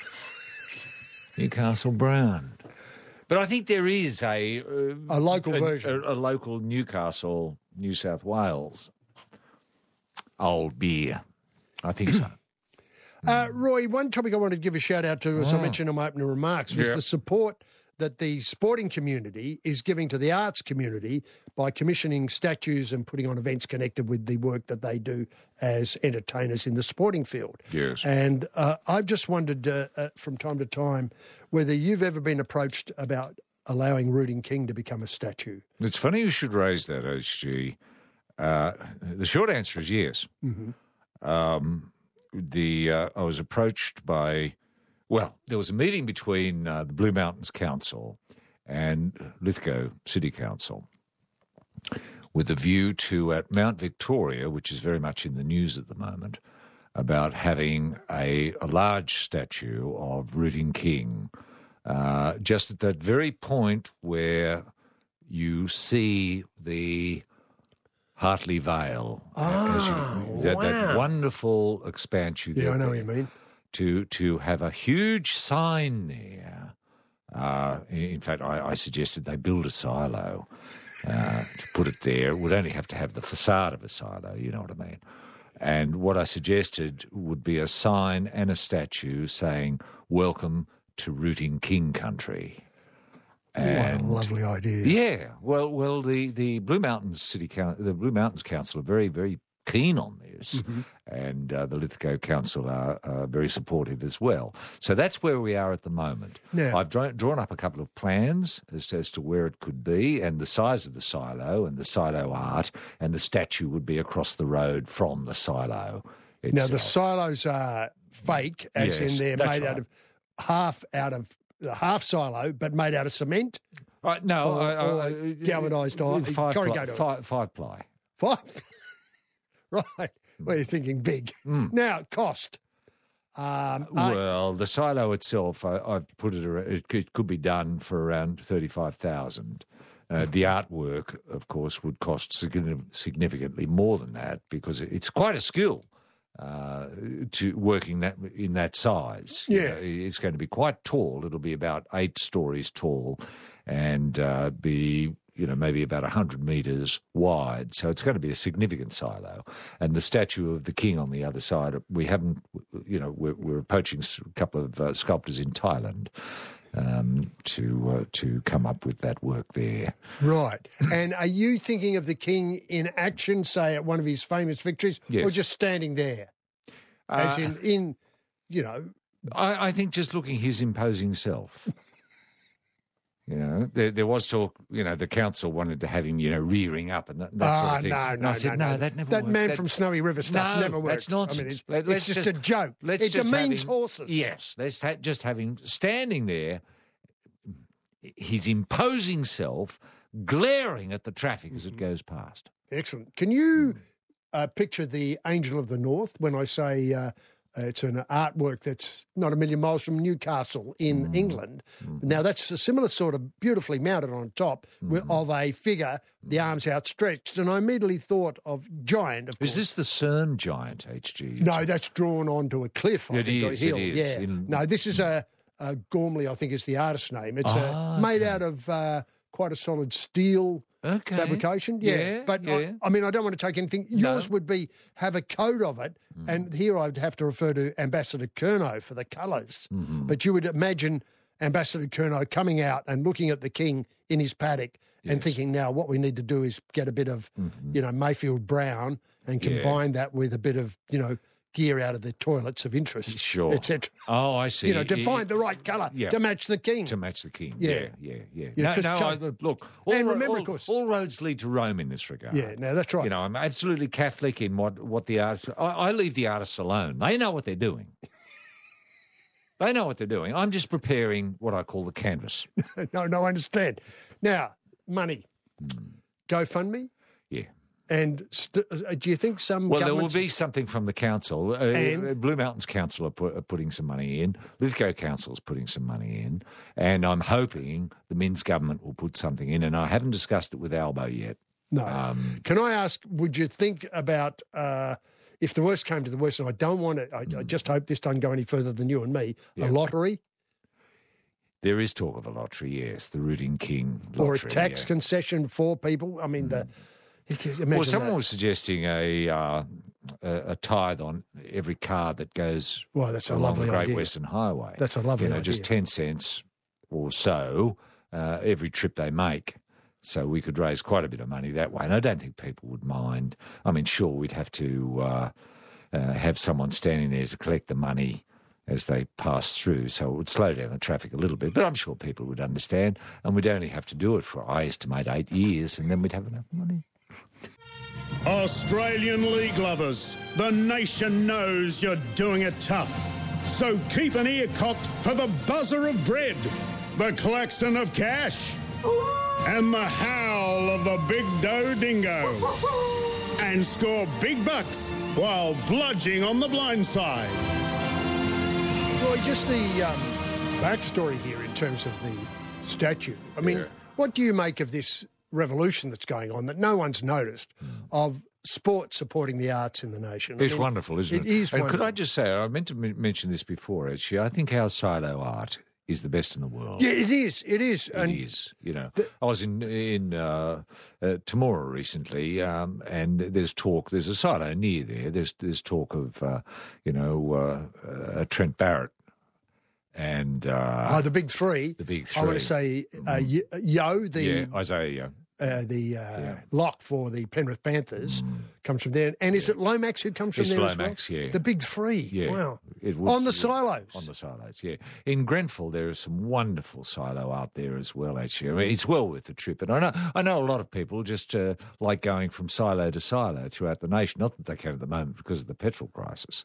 Newcastle Brown. But I think there is a... Uh, a local a, version. A, a local Newcastle, New South Wales old beer. I think so. Uh, Roy, one topic I wanted to give a shout out to, as oh. I mentioned in my opening remarks, was yeah. the support that the sporting community is giving to the arts community by commissioning statues and putting on events connected with the work that they do as entertainers in the sporting field. Yes. And uh, I've just wondered uh, uh, from time to time whether you've ever been approached about allowing Rooting King to become a statue. It's funny you should raise that, H G. Uh, the short answer is yes. Mm-hmm. Um, the uh, I was approached by... Well, there was a meeting between uh, the Blue Mountains Council and Lithgow City Council with a view to, at Mount Victoria, which is very much in the news at the moment, about having a, a large statue of Rooting King uh, just at that very point where you see the Hartley Vale. Oh, you, that, wow. that wonderful expansion. Yeah, I know what you mean. To to have a huge sign there. Uh, in fact, I, I suggested they build a silo uh, to put it there. It would only have to have the facade of a silo, you know what I mean. And what I suggested would be a sign and a statue saying, "Welcome to Rooting King Country." And, what a lovely idea. Yeah. Well, well, the, the Blue Mountains City Council, the Blue Mountains Council are very, very keen on this, mm-hmm. and uh, the Lithgow Council are uh, very supportive as well. So that's where we are at the moment. Now, I've drawn, drawn up a couple of plans as to, as to where it could be and the size of the silo and the silo art, and the statue would be across the road from the silo itself. Now, the silos are fake, as Yes, in they're that's made out right. of half out of the half silo, but made out of cement. Uh, no, or, I, I, or I, galvanised iron, five, ply, corrugated. five, five ply. Five. Right. Well, you're thinking big. Mm. Now, cost. Um, I- Well, the silo itself, I, I've put it, ar- it, could, it could be done for around thirty-five thousand dollars. Uh, the artwork, of course, would cost signi- significantly more than that because it- it's quite a skill uh, to working that in that size. You Yeah. know, it's going to be quite tall. It'll be about eight stories tall and uh, be... you know, maybe about one hundred metres wide. So it's going to be a significant silo. And the statue of the king on the other side, we haven't, you know, we're, we're approaching a couple of uh, sculptors in Thailand um, to uh, to come up with that work there. Right. And are you thinking of the king in action, say, at one of his famous victories, Yes. or just standing there? As Uh, in, in, you know... I, I think just looking his imposing self. You know, there, there was talk, you know, the council wanted to have him, you know, rearing up and that, that Ah, sort of thing. no, And no, I said, no, no, no. that never That works. man That- from Snowy River stuff No, never works. that's nonsense. I mean, it's, Let- it's let's just, just- a joke. let's It just have demeans him- horses. Yes, let's ha- just have him standing there, his imposing self, glaring at the traffic as it goes past. Excellent. Can you uh, picture the Angel of the North when I say uh, it's an artwork that's not a million miles from Newcastle in Mm. England? Mm. Now, that's a similar sort of beautifully mounted on top wi- of a figure, the arms outstretched. And I immediately thought of giant, of course. Is this the CERN giant, H G? No, that's drawn onto a cliff. I It think, or is, hill. it is. Yeah. In- No, this is a, uh, Gormley, I think is the artist's name. It's Ah, uh, made okay. out of uh, quite a solid steel Okay. fabrication. Yeah, Yeah, but yeah. I, I mean, I don't want to take anything. No. Yours would be have a coat of it, Mm. and here I'd have to refer to Ambassador Curnow for the colours. Mm-hmm. But you would imagine Ambassador Curnow coming out and looking at the king in his paddock and Yes. thinking, now what we need to do is get a bit of, you know, Mayfield brown and Yeah. combine that with a bit of, you know, gear out of the toilets of interest, Sure. et cetera. Oh, I see. You know, to Y- find the right colour Yeah. to match the king. to match the king. Yeah. Yeah, yeah, yeah. Yeah, no, 'cause no. I, co- look, all, And ro- remember, all, of course- all roads lead to Rome in this regard. Yeah, no, that's right. You know, I'm absolutely Catholic in what what the artists. I, I leave the artists alone. They know what they're doing. They know what they're doing. I'm just preparing what I call the canvas. no, no, I understand. Now, money. GoFundMe. Yeah. And st- uh, do you think some Well, there will governments... be something from the council. Uh, And? Blue Mountains Council are, put, are putting some money in. Lithgow Council's putting some money in. And I'm hoping the Minns government will put something in. And I haven't discussed it with Albo yet. No. Um, Can I ask, would you think about, uh, if the worst came to the worst, and I don't want it, I, I just hope this doesn't go any further than you and me, Yeah. a lottery There is talk of a lottery, yes, the Rooting King lottery. or a tax yeah. concession for people? I mean, the... It, imagine Well, someone that. was suggesting a, uh, a a tithe on every car that goes Well, that's a along lovely the Great idea. Western Highway. That's a lovely You know, just idea. ten cents or so uh, every trip they make. So we could raise quite a bit of money that way. And I don't think people would mind. I mean, sure, we'd have to uh, uh, have someone standing there to collect the money as they pass through, so it would slow down the traffic a little bit. But I'm sure people would understand, and we'd only have to do it for, I estimate, eight years, and then we'd have enough money. Australian league lovers, the nation knows you're doing it tough. So keep an ear cocked for the buzzer of bread, the klaxon of cash, and the howl of the big dough dingo. And score big bucks while bludging on the blind side. Well, just the um, backstory here in terms of the statue. I mean, Yeah. what do you make of this revolution that's going on that no one's noticed of sport supporting the arts in the nation? I It's mean, wonderful, isn't it? It is And wonderful. could I just say, I meant to m- mention this before, actually. I think our silo art is the best in the world. Yeah, it is. It is. It and is, you know. I was in in uh, uh, Temora recently, um, and there's talk. There's a silo near there. There's there's talk of, uh, you know, uh, uh, Trent Barrett and uh, Oh, the big three. the big I want to three. say uh, Yo- Yo, the yeah, Isaiah. uh, the uh, lock for the Penrith Panthers, comes from there. And is it Lomax who comes from It's there as Lomax, well? yeah. The big three. Yeah, Wow. it would- On the it would- silos. On the silos, yeah. In Grenfell, there is some wonderful silo art there as well. Actually, I mean, it's well worth the trip. And I know, I know a lot of people just uh, like going from silo to silo throughout the nation. Not that they can at the moment because of the petrol crisis.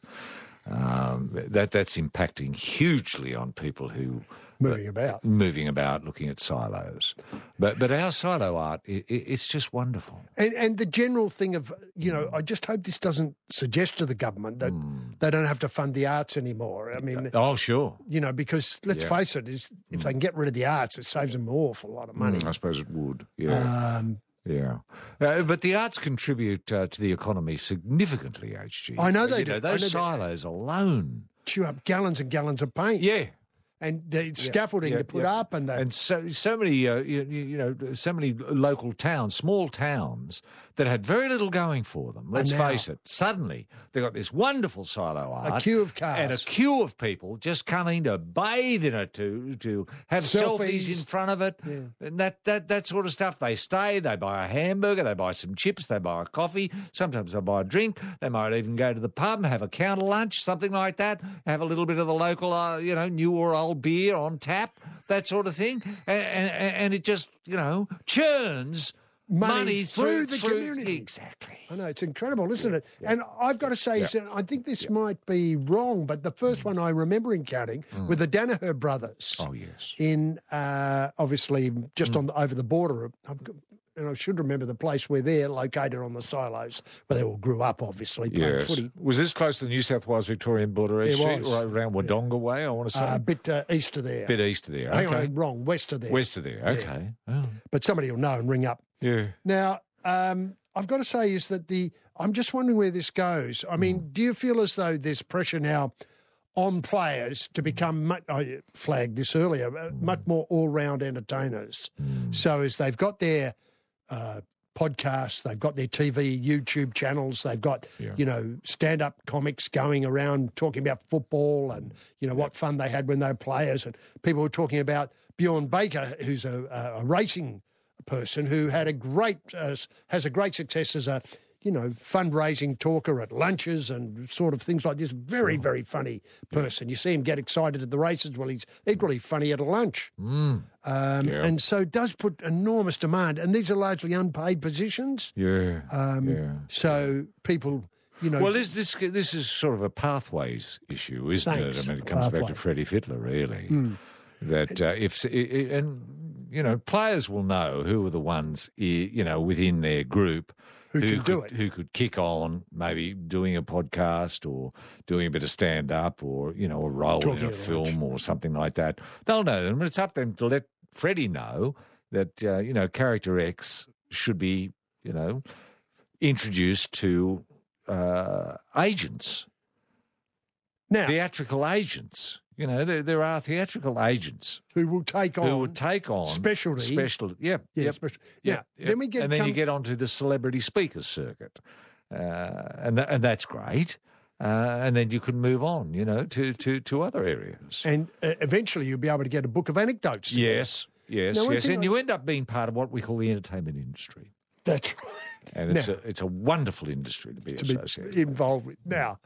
Um, that that's impacting hugely on people who Moving about. moving about, looking at silos. But but our silo art, it, it's just wonderful. And and the general thing of, you know, I just hope this doesn't suggest to the government that they don't have to fund the arts anymore. I mean, Oh, sure. you know, because let's Yeah. face it, is if they can get rid of the arts, it saves them an awful lot of money. Mm, I suppose it would. Yeah. Um, Yeah, uh, but the arts contribute uh, to the economy significantly, H G. I know they you do. Know, I those know they- silos alone. chew up gallons and gallons of paint. Yeah. And the scaffolding yeah, to put yeah. up and the... And so, so many, uh, you, you know, so many local towns, small towns that had very little going for them. Let's now- face it. Suddenly, they got this wonderful silo art, queue of cars. and a queue of people just coming to bathe in it, to to have selfies, Selfies. in front of it, and that that that sort of stuff. They stay, they buy a hamburger, they buy some chips, they buy a coffee. Sometimes they buy a drink. They might even go to the pub, have a counter lunch, something like that. Have a little bit of the local, uh, you know, new or old beer on tap, that sort of thing, and, and, and it just, you know, churns Money money, through the community. Exactly. I know, it's incredible, isn't it? And I've got to say, is that I think this might be wrong, but the first one I remember encountering were the Danaher brothers. Oh, yes. In, uh, obviously, just on the, over the border. I've got, and I should remember the place where they're located on the silos, where they all grew up, obviously, playing Yes. footy. Was this close to the New South Wales Victorian border? It actually? was. Right around Wodonga way, I want to say. Uh, a bit uh, east of there. bit east of there. Hang Okay. on, wrong, west of there. West of there. Okay. Oh. But somebody will know and ring up. Yeah. Now, um, I've got to say is that the I'm just wondering where this goes. I mean, do you feel as though there's pressure now on players to become, much, I flagged this earlier, uh, much more all-round entertainers. So as they've got their uh, podcasts, they've got their T V, YouTube channels, they've got, Yeah. you know, stand-up comics going around talking about football and, you know, what fun they had when they were players. And people were talking about Bjorn Baker, who's a, a, a racing person who had a great, uh, has a great success as a, you know, fundraising talker at lunches and sort of things like this. Very, very funny person. You see him get excited at the races. Well, he's equally funny at a lunch. Mm. Um, Yeah. And so it does put enormous demand. And these are largely unpaid positions. Yeah. Um, yeah. So people, you know... Well, this this this is sort of a pathways issue, isn't Thanks. it? I mean, it comes back Pathway. to Freddie Fittler, really. That uh, if i- i- and you know, players will know who are the ones i- you know within their group Who can could, do it. who could kick on, maybe doing a podcast or doing a bit of stand up or you know a role Talking in a at film or something like that. They'll know them. It's up to them to let Freddie know that uh, you know character X should be you know introduced to uh, agents. now, Theatrical agents. You know, there, there are theatrical agents who will take on... who would take on specialty. Special, yeah, Yeah, yep, special- yeah, Now, yep. then we get and then you come- get onto the celebrity speakers circuit, uh, and tha- and that's great. Uh, and then you can move on, you know, to to, to other areas. And uh, eventually you'll be able to get a book of anecdotes. Yes, yes, Now, one yes, thing and I- you end up being part of what we call the entertainment industry, That's right. and it's Now- a it's a wonderful industry to be to be associated. involved with. Now,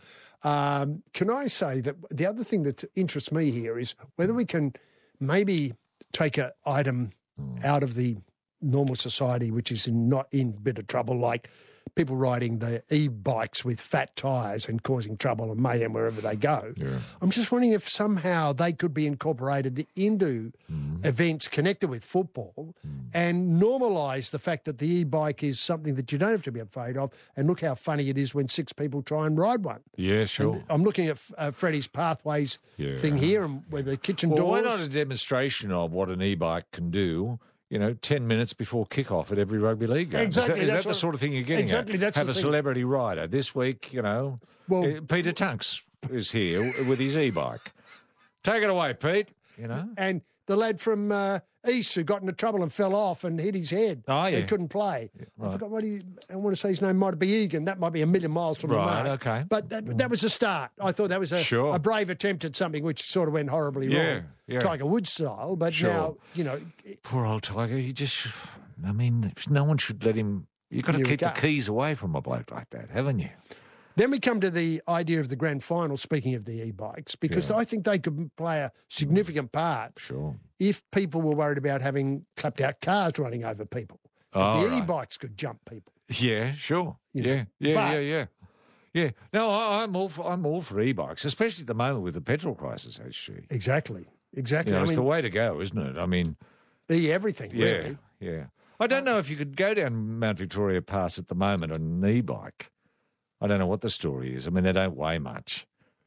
um, can I say that the other thing that interests me here is whether we can maybe take an item out of the normal society, which is in, not in a bit of trouble, like people riding the e-bikes with fat tyres and causing trouble and mayhem wherever they go. Yeah. I'm just wondering if somehow they could be incorporated into events connected with football and normalise the fact that the e-bike is something that you don't have to be afraid of. And look how funny it is when six people try and ride one. Yeah, sure. And I'm looking at uh, Freddie's Pathways Yeah. thing here and where the kitchen Well, doors. why not a demonstration of what an e-bike can do? You know, ten minutes before kickoff at every rugby league game. Exactly, Is that, is that's that the what- sort of thing you're getting exactly, at? that's Have the a thing. celebrity rider this week. You know, Well- Uh, Peter Tunks is here with his e-bike. Take it away, Pete. You know, And the lad from uh, East who got into trouble and fell off and hit his head. Oh, yeah. He couldn't play. I forgot what he, I want to say his name might be Egan. That might be a million miles from Right, the mark. okay. But that, that was a start. I thought that was a, Sure. a brave attempt at something which sort of went horribly Yeah, wrong. yeah. Tiger Woods style. But Sure. now, you know, poor old Tiger. He just, I mean, no one should let him. You've got to Here we keep the go. keys away from a bloke like that, haven't you? then we come to the idea of the grand final, speaking of the e-bikes, because Yeah. I think they could play a significant part Sure. if people were worried about having clapped out cars running over people. But Oh, the right. e-bikes could jump people. Yeah, sure. You know, Yeah, yeah, but- yeah, yeah. Yeah. No, I, I'm all for, I'm all for e-bikes, especially at the moment with the petrol crisis, actually. Exactly. Exactly. You know, I it's the mean, way to go, isn't it? I mean, e everything, yeah, really. yeah. I don't know if you could go down Mount Victoria Pass at the moment on an e-bike. I don't know what the story is. I mean, they don't weigh much,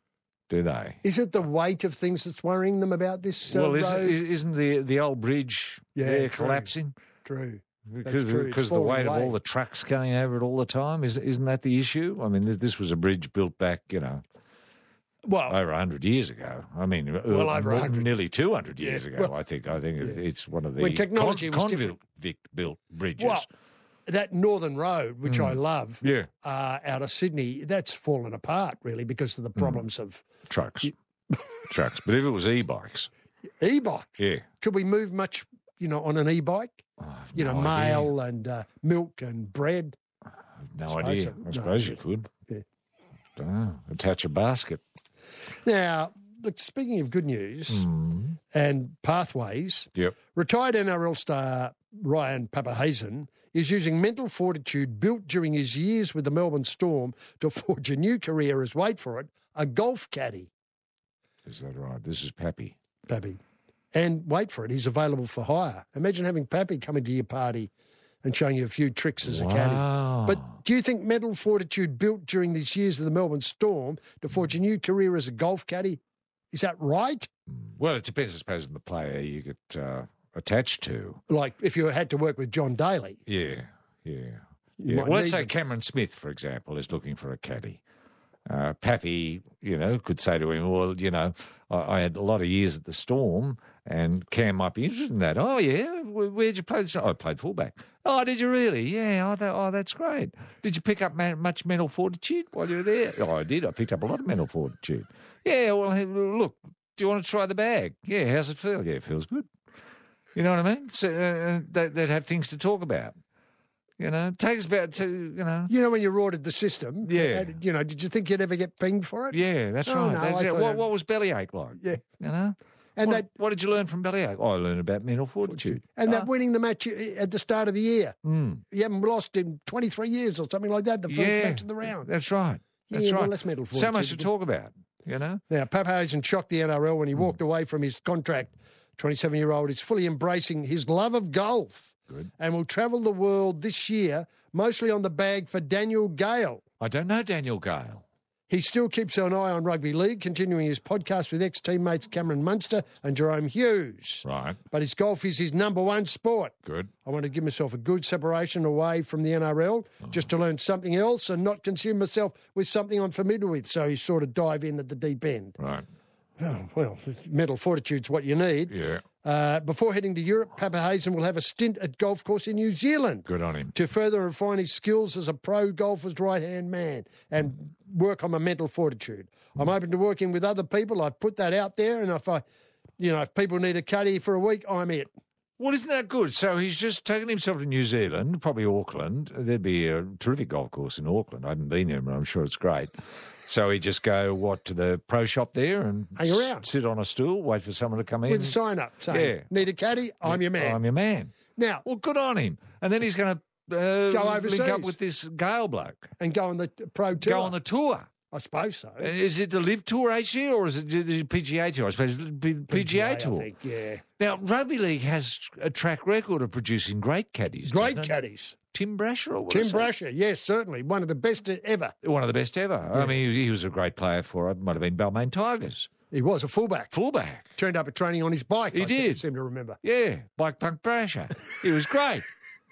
do they? Is it the weight of things that's worrying them about this uh, well, is, road? isn't the the old bridge Yeah, there true. collapsing True. because true. It's because the falling weight of away. all the trucks going over it all the time? Is isn't that the issue? I mean, this, this was a bridge built back, you know, Well, over a hundred years ago. I mean, Well, uh, over more- one hundred. nearly two hundred years Yeah, ago. well, I think. I think it it's one of the When technology was different. convict built bridges. well, that Northern Road, which I love, Hmm. yeah, uh, out of Sydney, that's fallen apart really because of the Hmm. problems of trucks, trucks. But if it was e-bikes, e-bikes. yeah, Could we move much, you know, on an e-bike? Oh, I've You know, no idea. mail and uh, milk and bread. No suppose idea. so. I No, suppose yeah. you could. Yeah. Dunno. Attach a basket. Now, look, speaking of good news Hmm. and pathways, Yep. retired N R L star Ryan Papahazen is using mental fortitude built during his years with the Melbourne Storm to forge a new career as, wait for it, a golf caddy, Is that right? This is Pappy. Pappy. And wait for it, he's available for hire. Imagine having Pappy coming to your party and showing you a few tricks as a caddy. Wow. But do you think mental fortitude built during these years of the Melbourne Storm to forge a new career as a golf caddy, is that right? Well, it depends, I suppose, on the player you get uh, attached to. Like if you had to work with John Daly. Yeah, yeah. You yeah. might Well, let's need say them. Cameron Smith, for example, is looking for a caddy. Uh, Pappy, you know, could say to him, well, you know, I, I had a lot of years at the Storm, and Cam might be interested in that. Oh, yeah? Where'd you play this? Oh, I played fullback. Oh, did you really? Yeah, oh, that, oh that's great. Did you pick up man, much mental fortitude while you were there? Oh, I did. I picked up a lot of mental fortitude. Yeah, well, hey, look, do you want to try the bag? Yeah, how's it feel? Yeah, it feels good. You know what I mean? So uh, they, they'd have things to talk about. You know, it takes about two, you know. You know, when you ordered the system, Yeah. uh, you know, did you think you'd ever get pinged for it? Yeah, that's Oh, right. no, That's I it. thought what, it- what was bellyache like? Yeah. You know? And what, that what did you learn from bellyache? Oh, I learned about mental fortitude. and Oh. that winning the match at the start of the year. Mm. You haven't lost in twenty-three years or something like that, the first Yeah, match of the round. That's right. That's Yeah, right. well, that's mental So much to fortitude. talk about, you know? Now, Pap Hazen shocked the N R L when Hmm. he walked away from his contract. twenty-seven-year-old is fully embracing his love of golf. Good. And will travel the world this year, mostly on the bag for Daniel Gale. I don't know Daniel Gale. He still keeps an eye on rugby league, continuing his podcast with ex-teammates Cameron Munster and Jerome Hughes. Right. But his golf is his number one sport. Good. I want to give myself a good separation away from the N R L just to learn something else and not consume myself with something I'm familiar with. So he sort of dive in at the deep end. Right. Oh, well, mental fortitude's what you need. Yeah. Uh, before heading to Europe, Papa Hazen will have a stint at golf course in New Zealand Good on him. to further refine his skills as a pro golfer's right-hand man and work on my mental fortitude. I'm open to working with other people. I've put that out there, and if I, you know, if people need a caddy for a week, I'm it. Well, isn't that good? So he's just taken himself to New Zealand, probably Auckland. There'd be a terrific golf course in Auckland. I haven't been there, but I'm sure it's great. So he'd just go, what, to the pro shop there and Hang around. s- sit on a stool, wait for someone to come in. With a sign up saying, Yeah. need a caddy, I'm your man. I'm your man. Now, Well, good on him. And then he's going to uh, Go link overseas. up with this Gale bloke. and go on the pro tour. Go on the tour. I suppose so. Is it the Live Tour, H C, or is it the P G A Tour? I suppose it's the P G A I Tour. think, yeah. Now, Rugby League has a track record of producing great caddies. Great doesn't it? caddies. Tim Brasher or what Tim is it? Brasher, yes, certainly. One of the best ever. One of the best ever. I mean, he, he was a great player for, it might have been Balmain Tigers. He was a fullback. Fullback. Turned up at training on his bike. He I did. seem to remember. Yeah, Bike Punk Brasher. He was great.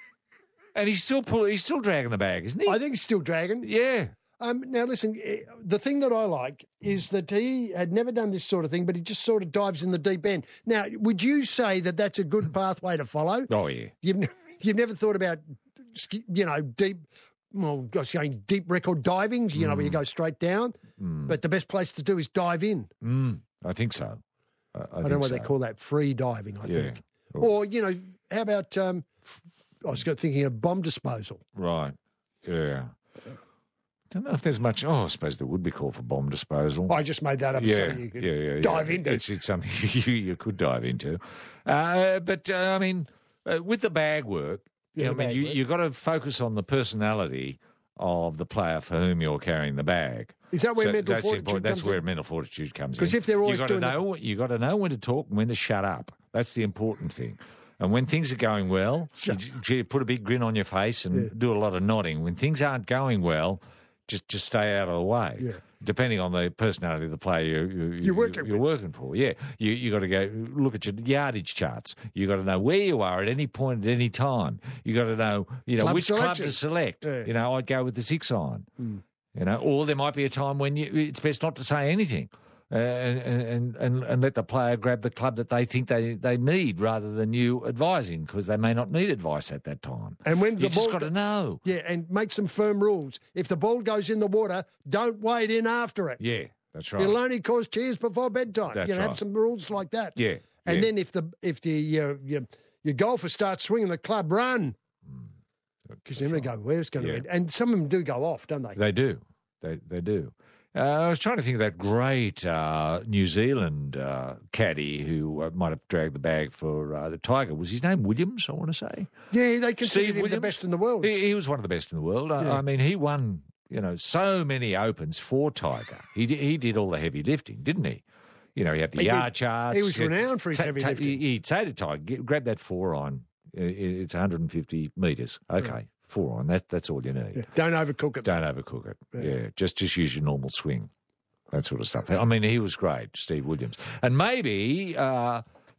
And he's still pull, he's still dragging the bag, isn't he? I think he's still dragging. yeah. Um, now, listen, eh, the thing that I like is that he had never done this sort of thing, but he just sort of dives in the deep end. Now, would you say that that's a good pathway to follow? Oh, yeah. You've, ne- you've never thought about, ski- you know, deep, well, I was saying deep record diving, you know, where you go straight down. But the best place to do is dive in. Mm, I think so. I, I, I think don't know what so. they call that, free diving, I Yeah. think. Or, you know, how about, um, I was thinking of bomb disposal. Right. Yeah. Don't know if there's much. Oh, I suppose there would be call for bomb disposal. I just made that up. yeah, so you could yeah, yeah, dive yeah. into. It's, it's something you, you could dive into. Uh, but, uh, I mean, uh, with the bag work, you Yeah, know, the I mean, bag you, work. you've got to focus on the personality of the player for whom you're carrying the bag. Is that where So mental that's the fortitude important- That's comes where in? mental fortitude comes in. 'Cause if they're always you got to doing the- know, you got to know when to talk and when to shut up. That's the important thing. And when things are going well, you, j- put a big grin on your face and do a lot of nodding. When things aren't going well, just just stay out of the way. Yeah. Depending on the personality of the player you, you, You're working you're with. working for. Yeah, you you got to go look at your yardage charts. You got to know where you are at any point at any time. You got to know you know Club which club selection. to select. Yeah. You know, I'd go with the six iron. You know, or there might be a time when you, it's best not to say anything. Uh, and, and, and, and let the player grab the club that they think they, they need rather than you advising because they may not need advice at that time. And when you the just ball got to go- know. Yeah, and make some firm rules. If the ball goes in the water, don't wade in after it. Yeah, that's right. It'll only cause cheers before bedtime. That's you know, have right. some rules like that. Yeah, And yeah. then if the if the uh, your, your golfer starts swinging the club, run. Because you're going to go, where's it going to Yeah. end? And some of them do go off, don't they? They do. They they do. Uh, I was trying to think of that great uh, New Zealand uh, caddy who uh, might have dragged the bag for uh, the Tiger. Was his name Williams, I want to say? Yeah, they consider Steve him the Williams? best in the world. He, he was one of the best in the world. I, Yeah. I mean, he won, you know, so many Opens for Tiger. He did, he did all the heavy lifting, didn't he? You know, he had the He did. yard charts. He was He'd renowned for his ta- heavy ta- lifting. he- He'd say to Tiger, "Get- grab that four iron. I- I- It's one hundred fifty metres. Okay, four iron. That, that's all you need. Yeah. Don't overcook it. Don't overcook it. Yeah. just just use your normal swing, that sort of stuff. I mean, he was great, Steve Williams, and maybe uh,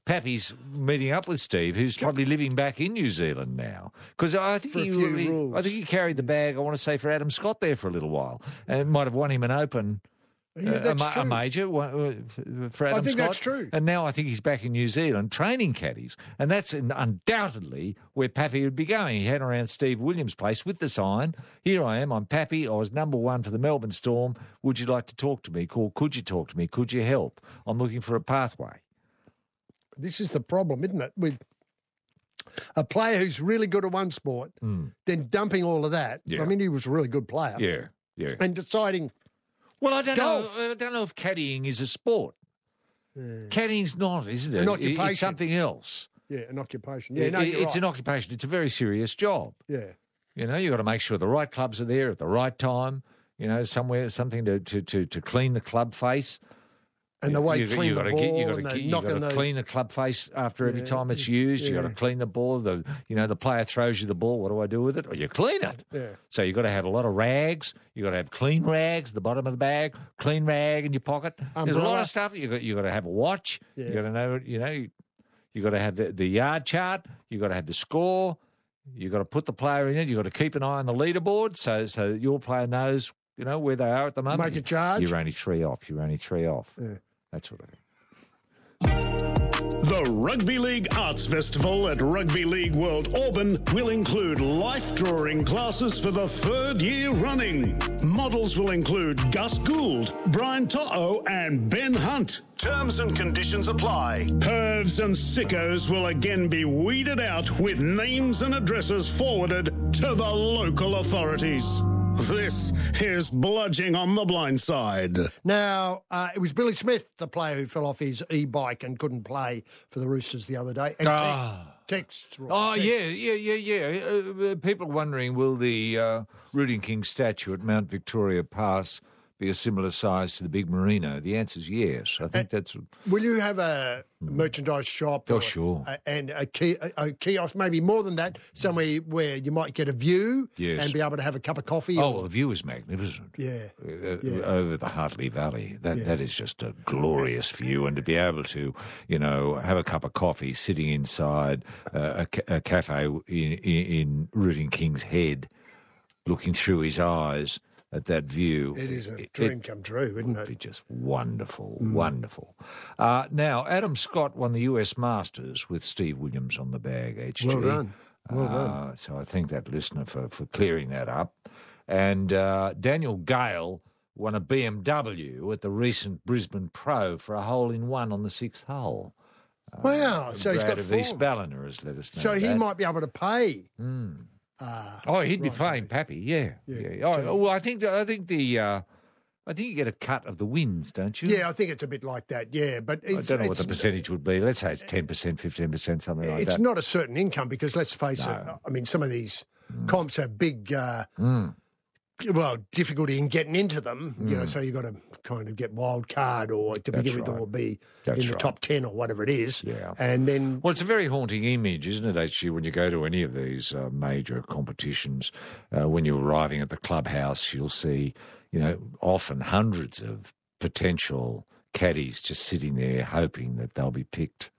Pappy's meeting up with Steve, who's probably living back in New Zealand now. Because I think For a he, few he- rules. I think he carried the bag, I want to say, for Adam Scott there for a little while. And might have won him an Open. Yeah, uh, a, that's ma- true. a major one, uh, for Adam think Scott. that's true. And now I think he's back in New Zealand training caddies. And that's in, undoubtedly where Pappy would be going. He had around Steve Williams' place with the sign, here I am, I'm Pappy, I was number one for the Melbourne Storm. Would you like to talk to me? Call, could you talk to me? Could you help? I'm looking for a pathway. This is the problem, isn't it? With a player who's really good at one sport, then dumping all of that. Yeah. I mean, he was a really good player. Yeah, yeah. And deciding, Well, I don't Golf. know. I don't know if caddying is a sport. Caddying's not, isn't it? An It- occupation. It's something else. yeah, an occupation. Yeah, It- no, you're it's right. an occupation. It's a very serious job. Yeah. You know, you've got to make sure the right clubs are there at the right time. You know, somewhere, something to to to, to clean the club face. And the way you, you clean you the gotta ball get, you and gotta, the get, you knocking gotta the... clean the club face after every Yeah, time it's used. You got to yeah. clean the ball. The you know the player throws you the ball. What do I do with it? Or you clean it. Yeah. So you got to have a lot of rags. You got to have clean rags at the bottom of the bag. Clean rag in your pocket. There's a lot Umbrella. of stuff. You got you got to have a watch. Yeah. You got to know. You know. You, you got to have the, the yard chart. You got to have the score. You got to put the player in it. You got to keep an eye on the leaderboard so so that your player knows you know where they are at the moment. Make a charge. You're only three off. You're only three off. Yeah. That's what I think. The Rugby League Arts Festival at Rugby League World Auburn will include life drawing classes for the third year running. Models will include Gus Gould, Brian To'o and Ben Hunt. Terms and conditions apply. Pervs and sickos will again be weeded out with names and addresses forwarded to the local authorities. This is Bludging on the Blind Side. Now, uh, it was Billy Smith, the player who fell off his e-bike and couldn't play for the Roosters the other day. And Ah. text, texts, right, Oh, texts. yeah, yeah, yeah, yeah. Uh, uh, people are wondering, will the uh, Rooting King statue at Mount Victoria Pass be a similar size to the big Merino? The answer is yes. I think that's... Will you have a merchandise shop? Oh, or sure. A, and a, key, a, a kiosk, maybe more than that, somewhere where you might get a view Yes. and be able to have a cup of coffee? Oh, or- well, the view is magnificent. Yeah, Uh, yeah. Over the Hartley Valley. That Yeah. That is just a glorious view. And to be able to, you know, have a cup of coffee sitting inside uh, a, ca- a cafe in, in, in Rooting King's head, looking through his eyes at that view. It is a it- dream it- come true, isn't It'd be it? just wonderful, wonderful. Uh, now, Adam Scott won the U S Masters with Steve Williams on the bag, H G. Well done. Well Uh, done. So I thank that listener for, for clearing that up. And uh, Daniel Gale won a B M W at the recent Brisbane Pro for a hole-in-one on the sixth hole. Wow, so he's Brad got of East form. Ballina has let us know So he that. might be able to pay. Oh, he'd be Right, playing Pappy, yeah. Yeah. yeah. Oh, well, I think the, I think the uh, I think you get a cut of the wins, don't you? Yeah, I think it's a bit like that, yeah. But I it's, don't know what it's, the percentage would be. Let's say it's ten percent, fifteen percent, something like it's that. not a certain income because, let's face it, No. I mean, some of these comps have big, uh, Mm. well, difficulty in getting into them, you know, so you've got to kind of get wild card or to That's begin with, right. or be That's in the right. top ten or whatever it is. Yeah. And then, Well, it's a very haunting image, isn't it, H G, when you go to any of these uh, major competitions. Uh, when you're arriving at the clubhouse, you'll see, you know, often hundreds of potential caddies just sitting there hoping that they'll be picked.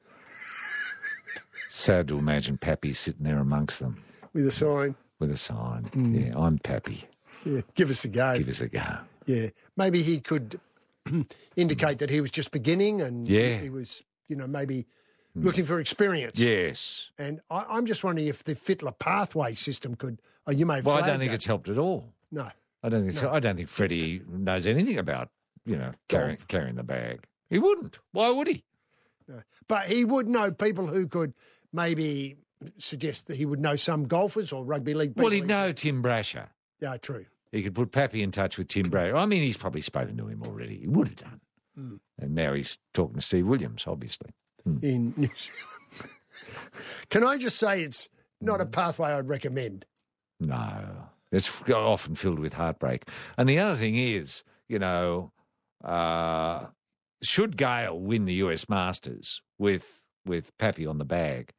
Sad to imagine Pappy sitting there amongst them with a sign, with a sign. Mm. Yeah, I'm Pappy. yeah, give us a go. Give us a go. Yeah. Maybe he could indicate that he was just beginning and Yeah. he was, you know, maybe looking for experience. Yes. And I, I'm just wondering if the Fittler pathway system could, oh, you may have Well, I don't flagged think that. it's helped at all. No. I don't think. So. I don't think Freddie knows anything about, you know, carrying, carrying the bag. He wouldn't. Why would he? No. But he would know people who could maybe suggest that he would know some golfers or rugby league people. Well, he'd know Tim Brasher. Yeah, true. He could put Pappy in touch with Tim Brasher. I mean, he's probably spoken to him already. He would have done. Mm. And now he's talking to Steve Williams, obviously. In New Zealand. Can I just say it's not a pathway I'd recommend? No. It's f- often filled with heartbreak. And the other thing is, you know, uh, should Gale win the U S Masters with with Pappy on the bag,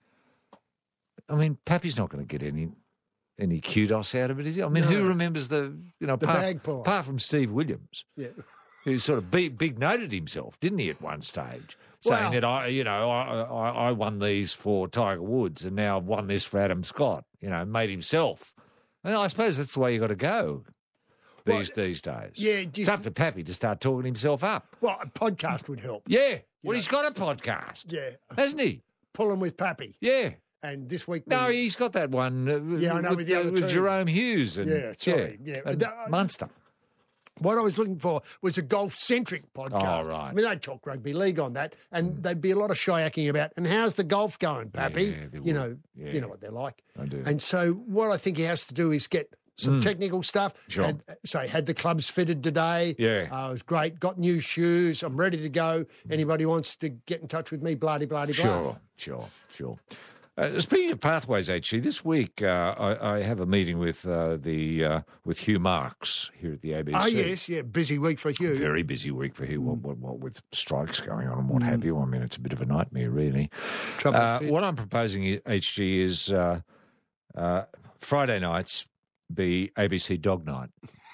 I mean, Pappy's not going to get any any kudos out of it, is he? I mean, No. who remembers the, you know, The apart, bag pull. apart from Steve Williams, Yeah. who sort of big, big noted himself, didn't he, at one stage? saying Well- that I, you know, I, I, I won these for Tiger Woods, and now I've won this for Adam Scott. You know, made himself. And I suppose that's the way you got to go these Well, these days. yeah, do you it's up th- to Pappy to start talking himself up. Well, a podcast would help. Yeah, well, he's got a podcast, Yeah. hasn't he? Pulling with Pappy. Yeah. And this week... No, we- he's got that one. Uh, Yeah, I know, with, with the other with two. Jerome Hughes and Yeah, sorry, yeah. and That- Munster. What I was looking for was a golf-centric podcast. Oh, right. I mean, they'd talk rugby league on that, and there'd be a lot of shayaking about, and how's the golf going, Pappy? Yeah, they you would. know, Yeah. you know what they're like. I do. And so what I think he has to do is get some technical stuff. Sure. Had, so had the clubs fitted today. Yeah. Uh, it was great. Got new shoes. I'm ready to go. Anybody wants to get in touch with me, blah, blah, blah, blah. Sure, sure, sure. Uh, speaking of pathways, actually, this week uh, I, I have a meeting with uh, the uh, with Hugh Marks here at the A B C. Oh, yes, yeah. Busy week for Hugh. Very busy week for Hugh, what, what, what, with strikes going on and what have you. I mean, it's a bit of a nightmare, really. Trouble Uh, fit. what I'm proposing, H G, is uh, uh, Friday nights be A B C Dog Night.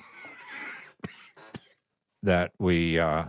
That we uh,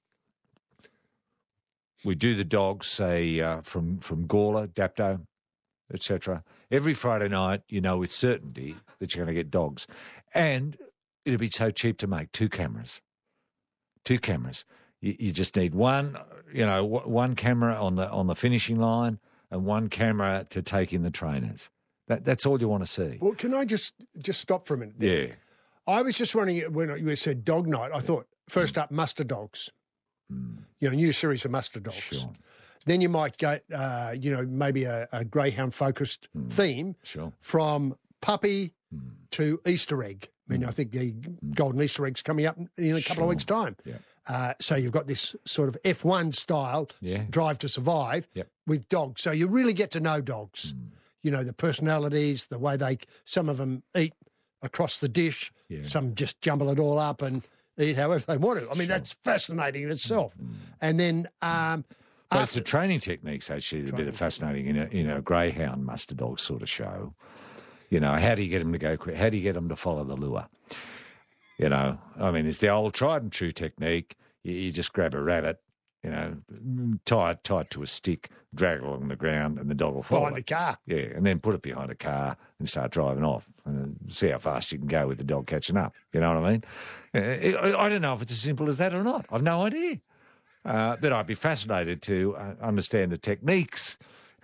we do the dogs, say uh, from from Gawler, Dapto, et cetera. Every Friday night, you know with certainty that you're going to get dogs, and it'll be so cheap to make two cameras. Two cameras. You, you just need one, you know, w- one camera on the on the finishing line and one camera to take in the trainers. That, that's all you want to see. Well, can I just just stop for a minute? Yeah. I was just wondering when you said dog night, I thought first up muster dogs. You know, new series of muster dogs. Sure. Then you might get, uh, you know, maybe a, a greyhound focused theme Sure. from puppy to Easter egg. I mean, I think the golden Easter egg's coming up in a couple of weeks' time. Yeah. Uh, so you've got this sort of F one style Yeah. drive to survive Yep. with dogs. So you really get to know dogs. You know, the personalities, the way they, some of them eat across the dish, Yeah. some just jumble it all up and eat however they want to. I mean, that's fascinating in itself. And then, um, But after- it's the training techniques, actually, that are a bit of fascinating in a, in a greyhound muster dog sort of show. You know, how do you get them to go quick? How do you get them to follow the lure? You know, I mean, it's the old tried and true technique. You, you just grab a rabbit, you know, tie it, tie it to a stick, drag it along the ground, and the dog will follow behind the it. car. Yeah, and then put it behind a car and start driving off and then see how fast you can go with the dog catching up. You know what I mean? Uh, I I don't know if it's as simple as that or not. I've no idea. Uh, but I'd be fascinated to uh, understand the techniques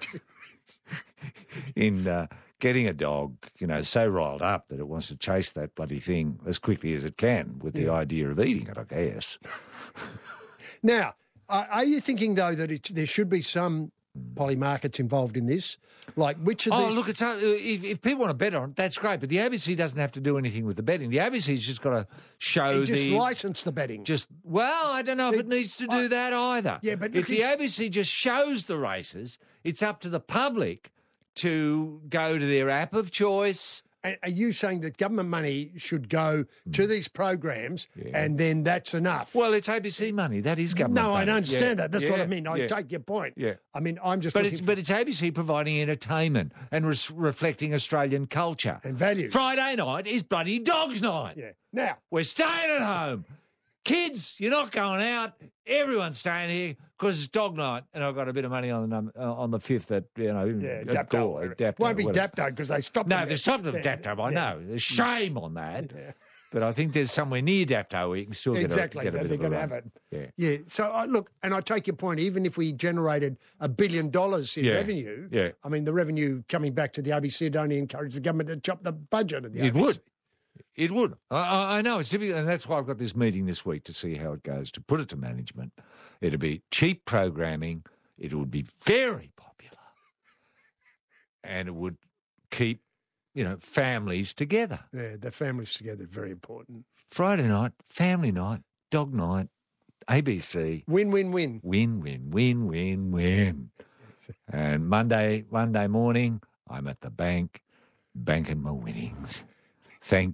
in uh, getting a dog, you know, so riled up that it wants to chase that bloody thing as quickly as it can with the idea of eating it, I guess. Now, are are you thinking, though, that it, there should be some poly markets involved in this? Like, which of Oh, these... look, it's uh, if, if people want to bet on it, that's great. But the A B C doesn't have to do anything with the betting. The A B C's just got to show just the license the betting. Just well, I don't know if it, It- needs to do I- that either. Yeah, but if look, the it's- A B C just shows the races, it's up to the public to go to their app of choice. And are you saying that government money should go to these programs and then that's enough? Well, it's A B C money. That is government. no, I money. don't understand Yeah, that. That's what I yeah, mean. I yeah. take your point. Yeah. I mean, I'm just But looking it's for... but it's A B C providing entertainment and res- reflecting Australian culture And values. Friday night is bloody Dogs Night. Yeah. Now, We're staying at home. Kids, you're not going out. Everyone's staying here because it's dog night, and I've got a bit of money on the num- uh, on the fifth at you know yeah, at Gore, Dapto. at Dapto, Won't be whatever. Dapto because they stopped No, them. they've stopped at Yeah, Dapto. I yeah. know. There's shame on that. But I think there's somewhere near Dapto where you can still get Exactly, a, get a they're bit of a going to run. have it. Yeah. Yeah. So uh, look, and I take your point. Even if we generated a billion dollars in Yeah, revenue, yeah. I mean, the revenue coming back to the A B C would only encourage the government to chop the budget of the It A B C. would. It would. I, I I know. It's difficult, and that's why I've got this meeting this week to see how it goes, to put it to management. It'll be cheap programming. It would be very popular. And it would keep, you know, families together. Yeah, the families together, very important. Friday night, family night, dog night, A B C. Win, win, win. Win, win, win, win, win. And Monday, Monday morning, I'm at the bank banking my winnings. Thank you.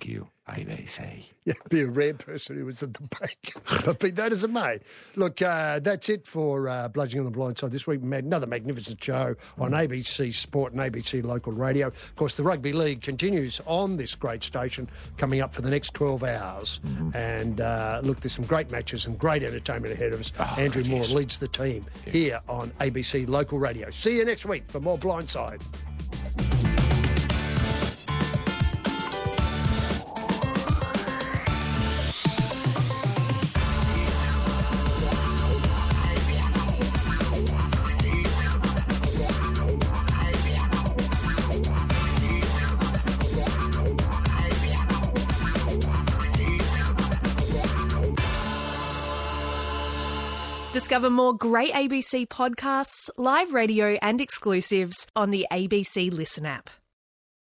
A B C. Yeah, be a rare person who was at the bank. But be that as it may. Look, uh, that's it for uh, Bludging on the Blind Side this week. Another magnificent show on A B C Sport and A B C Local Radio. Of course, the Rugby League continues on this great station coming up for the next twelve hours. Mm-hmm. And uh, look, there's some great matches and great entertainment ahead of us. Oh, Andrew Moore yes. leads the team yeah. here on A B C Local Radio. See you next week for more Blindside. Discover more great A B C podcasts, live radio and exclusives on the A B C Listen app.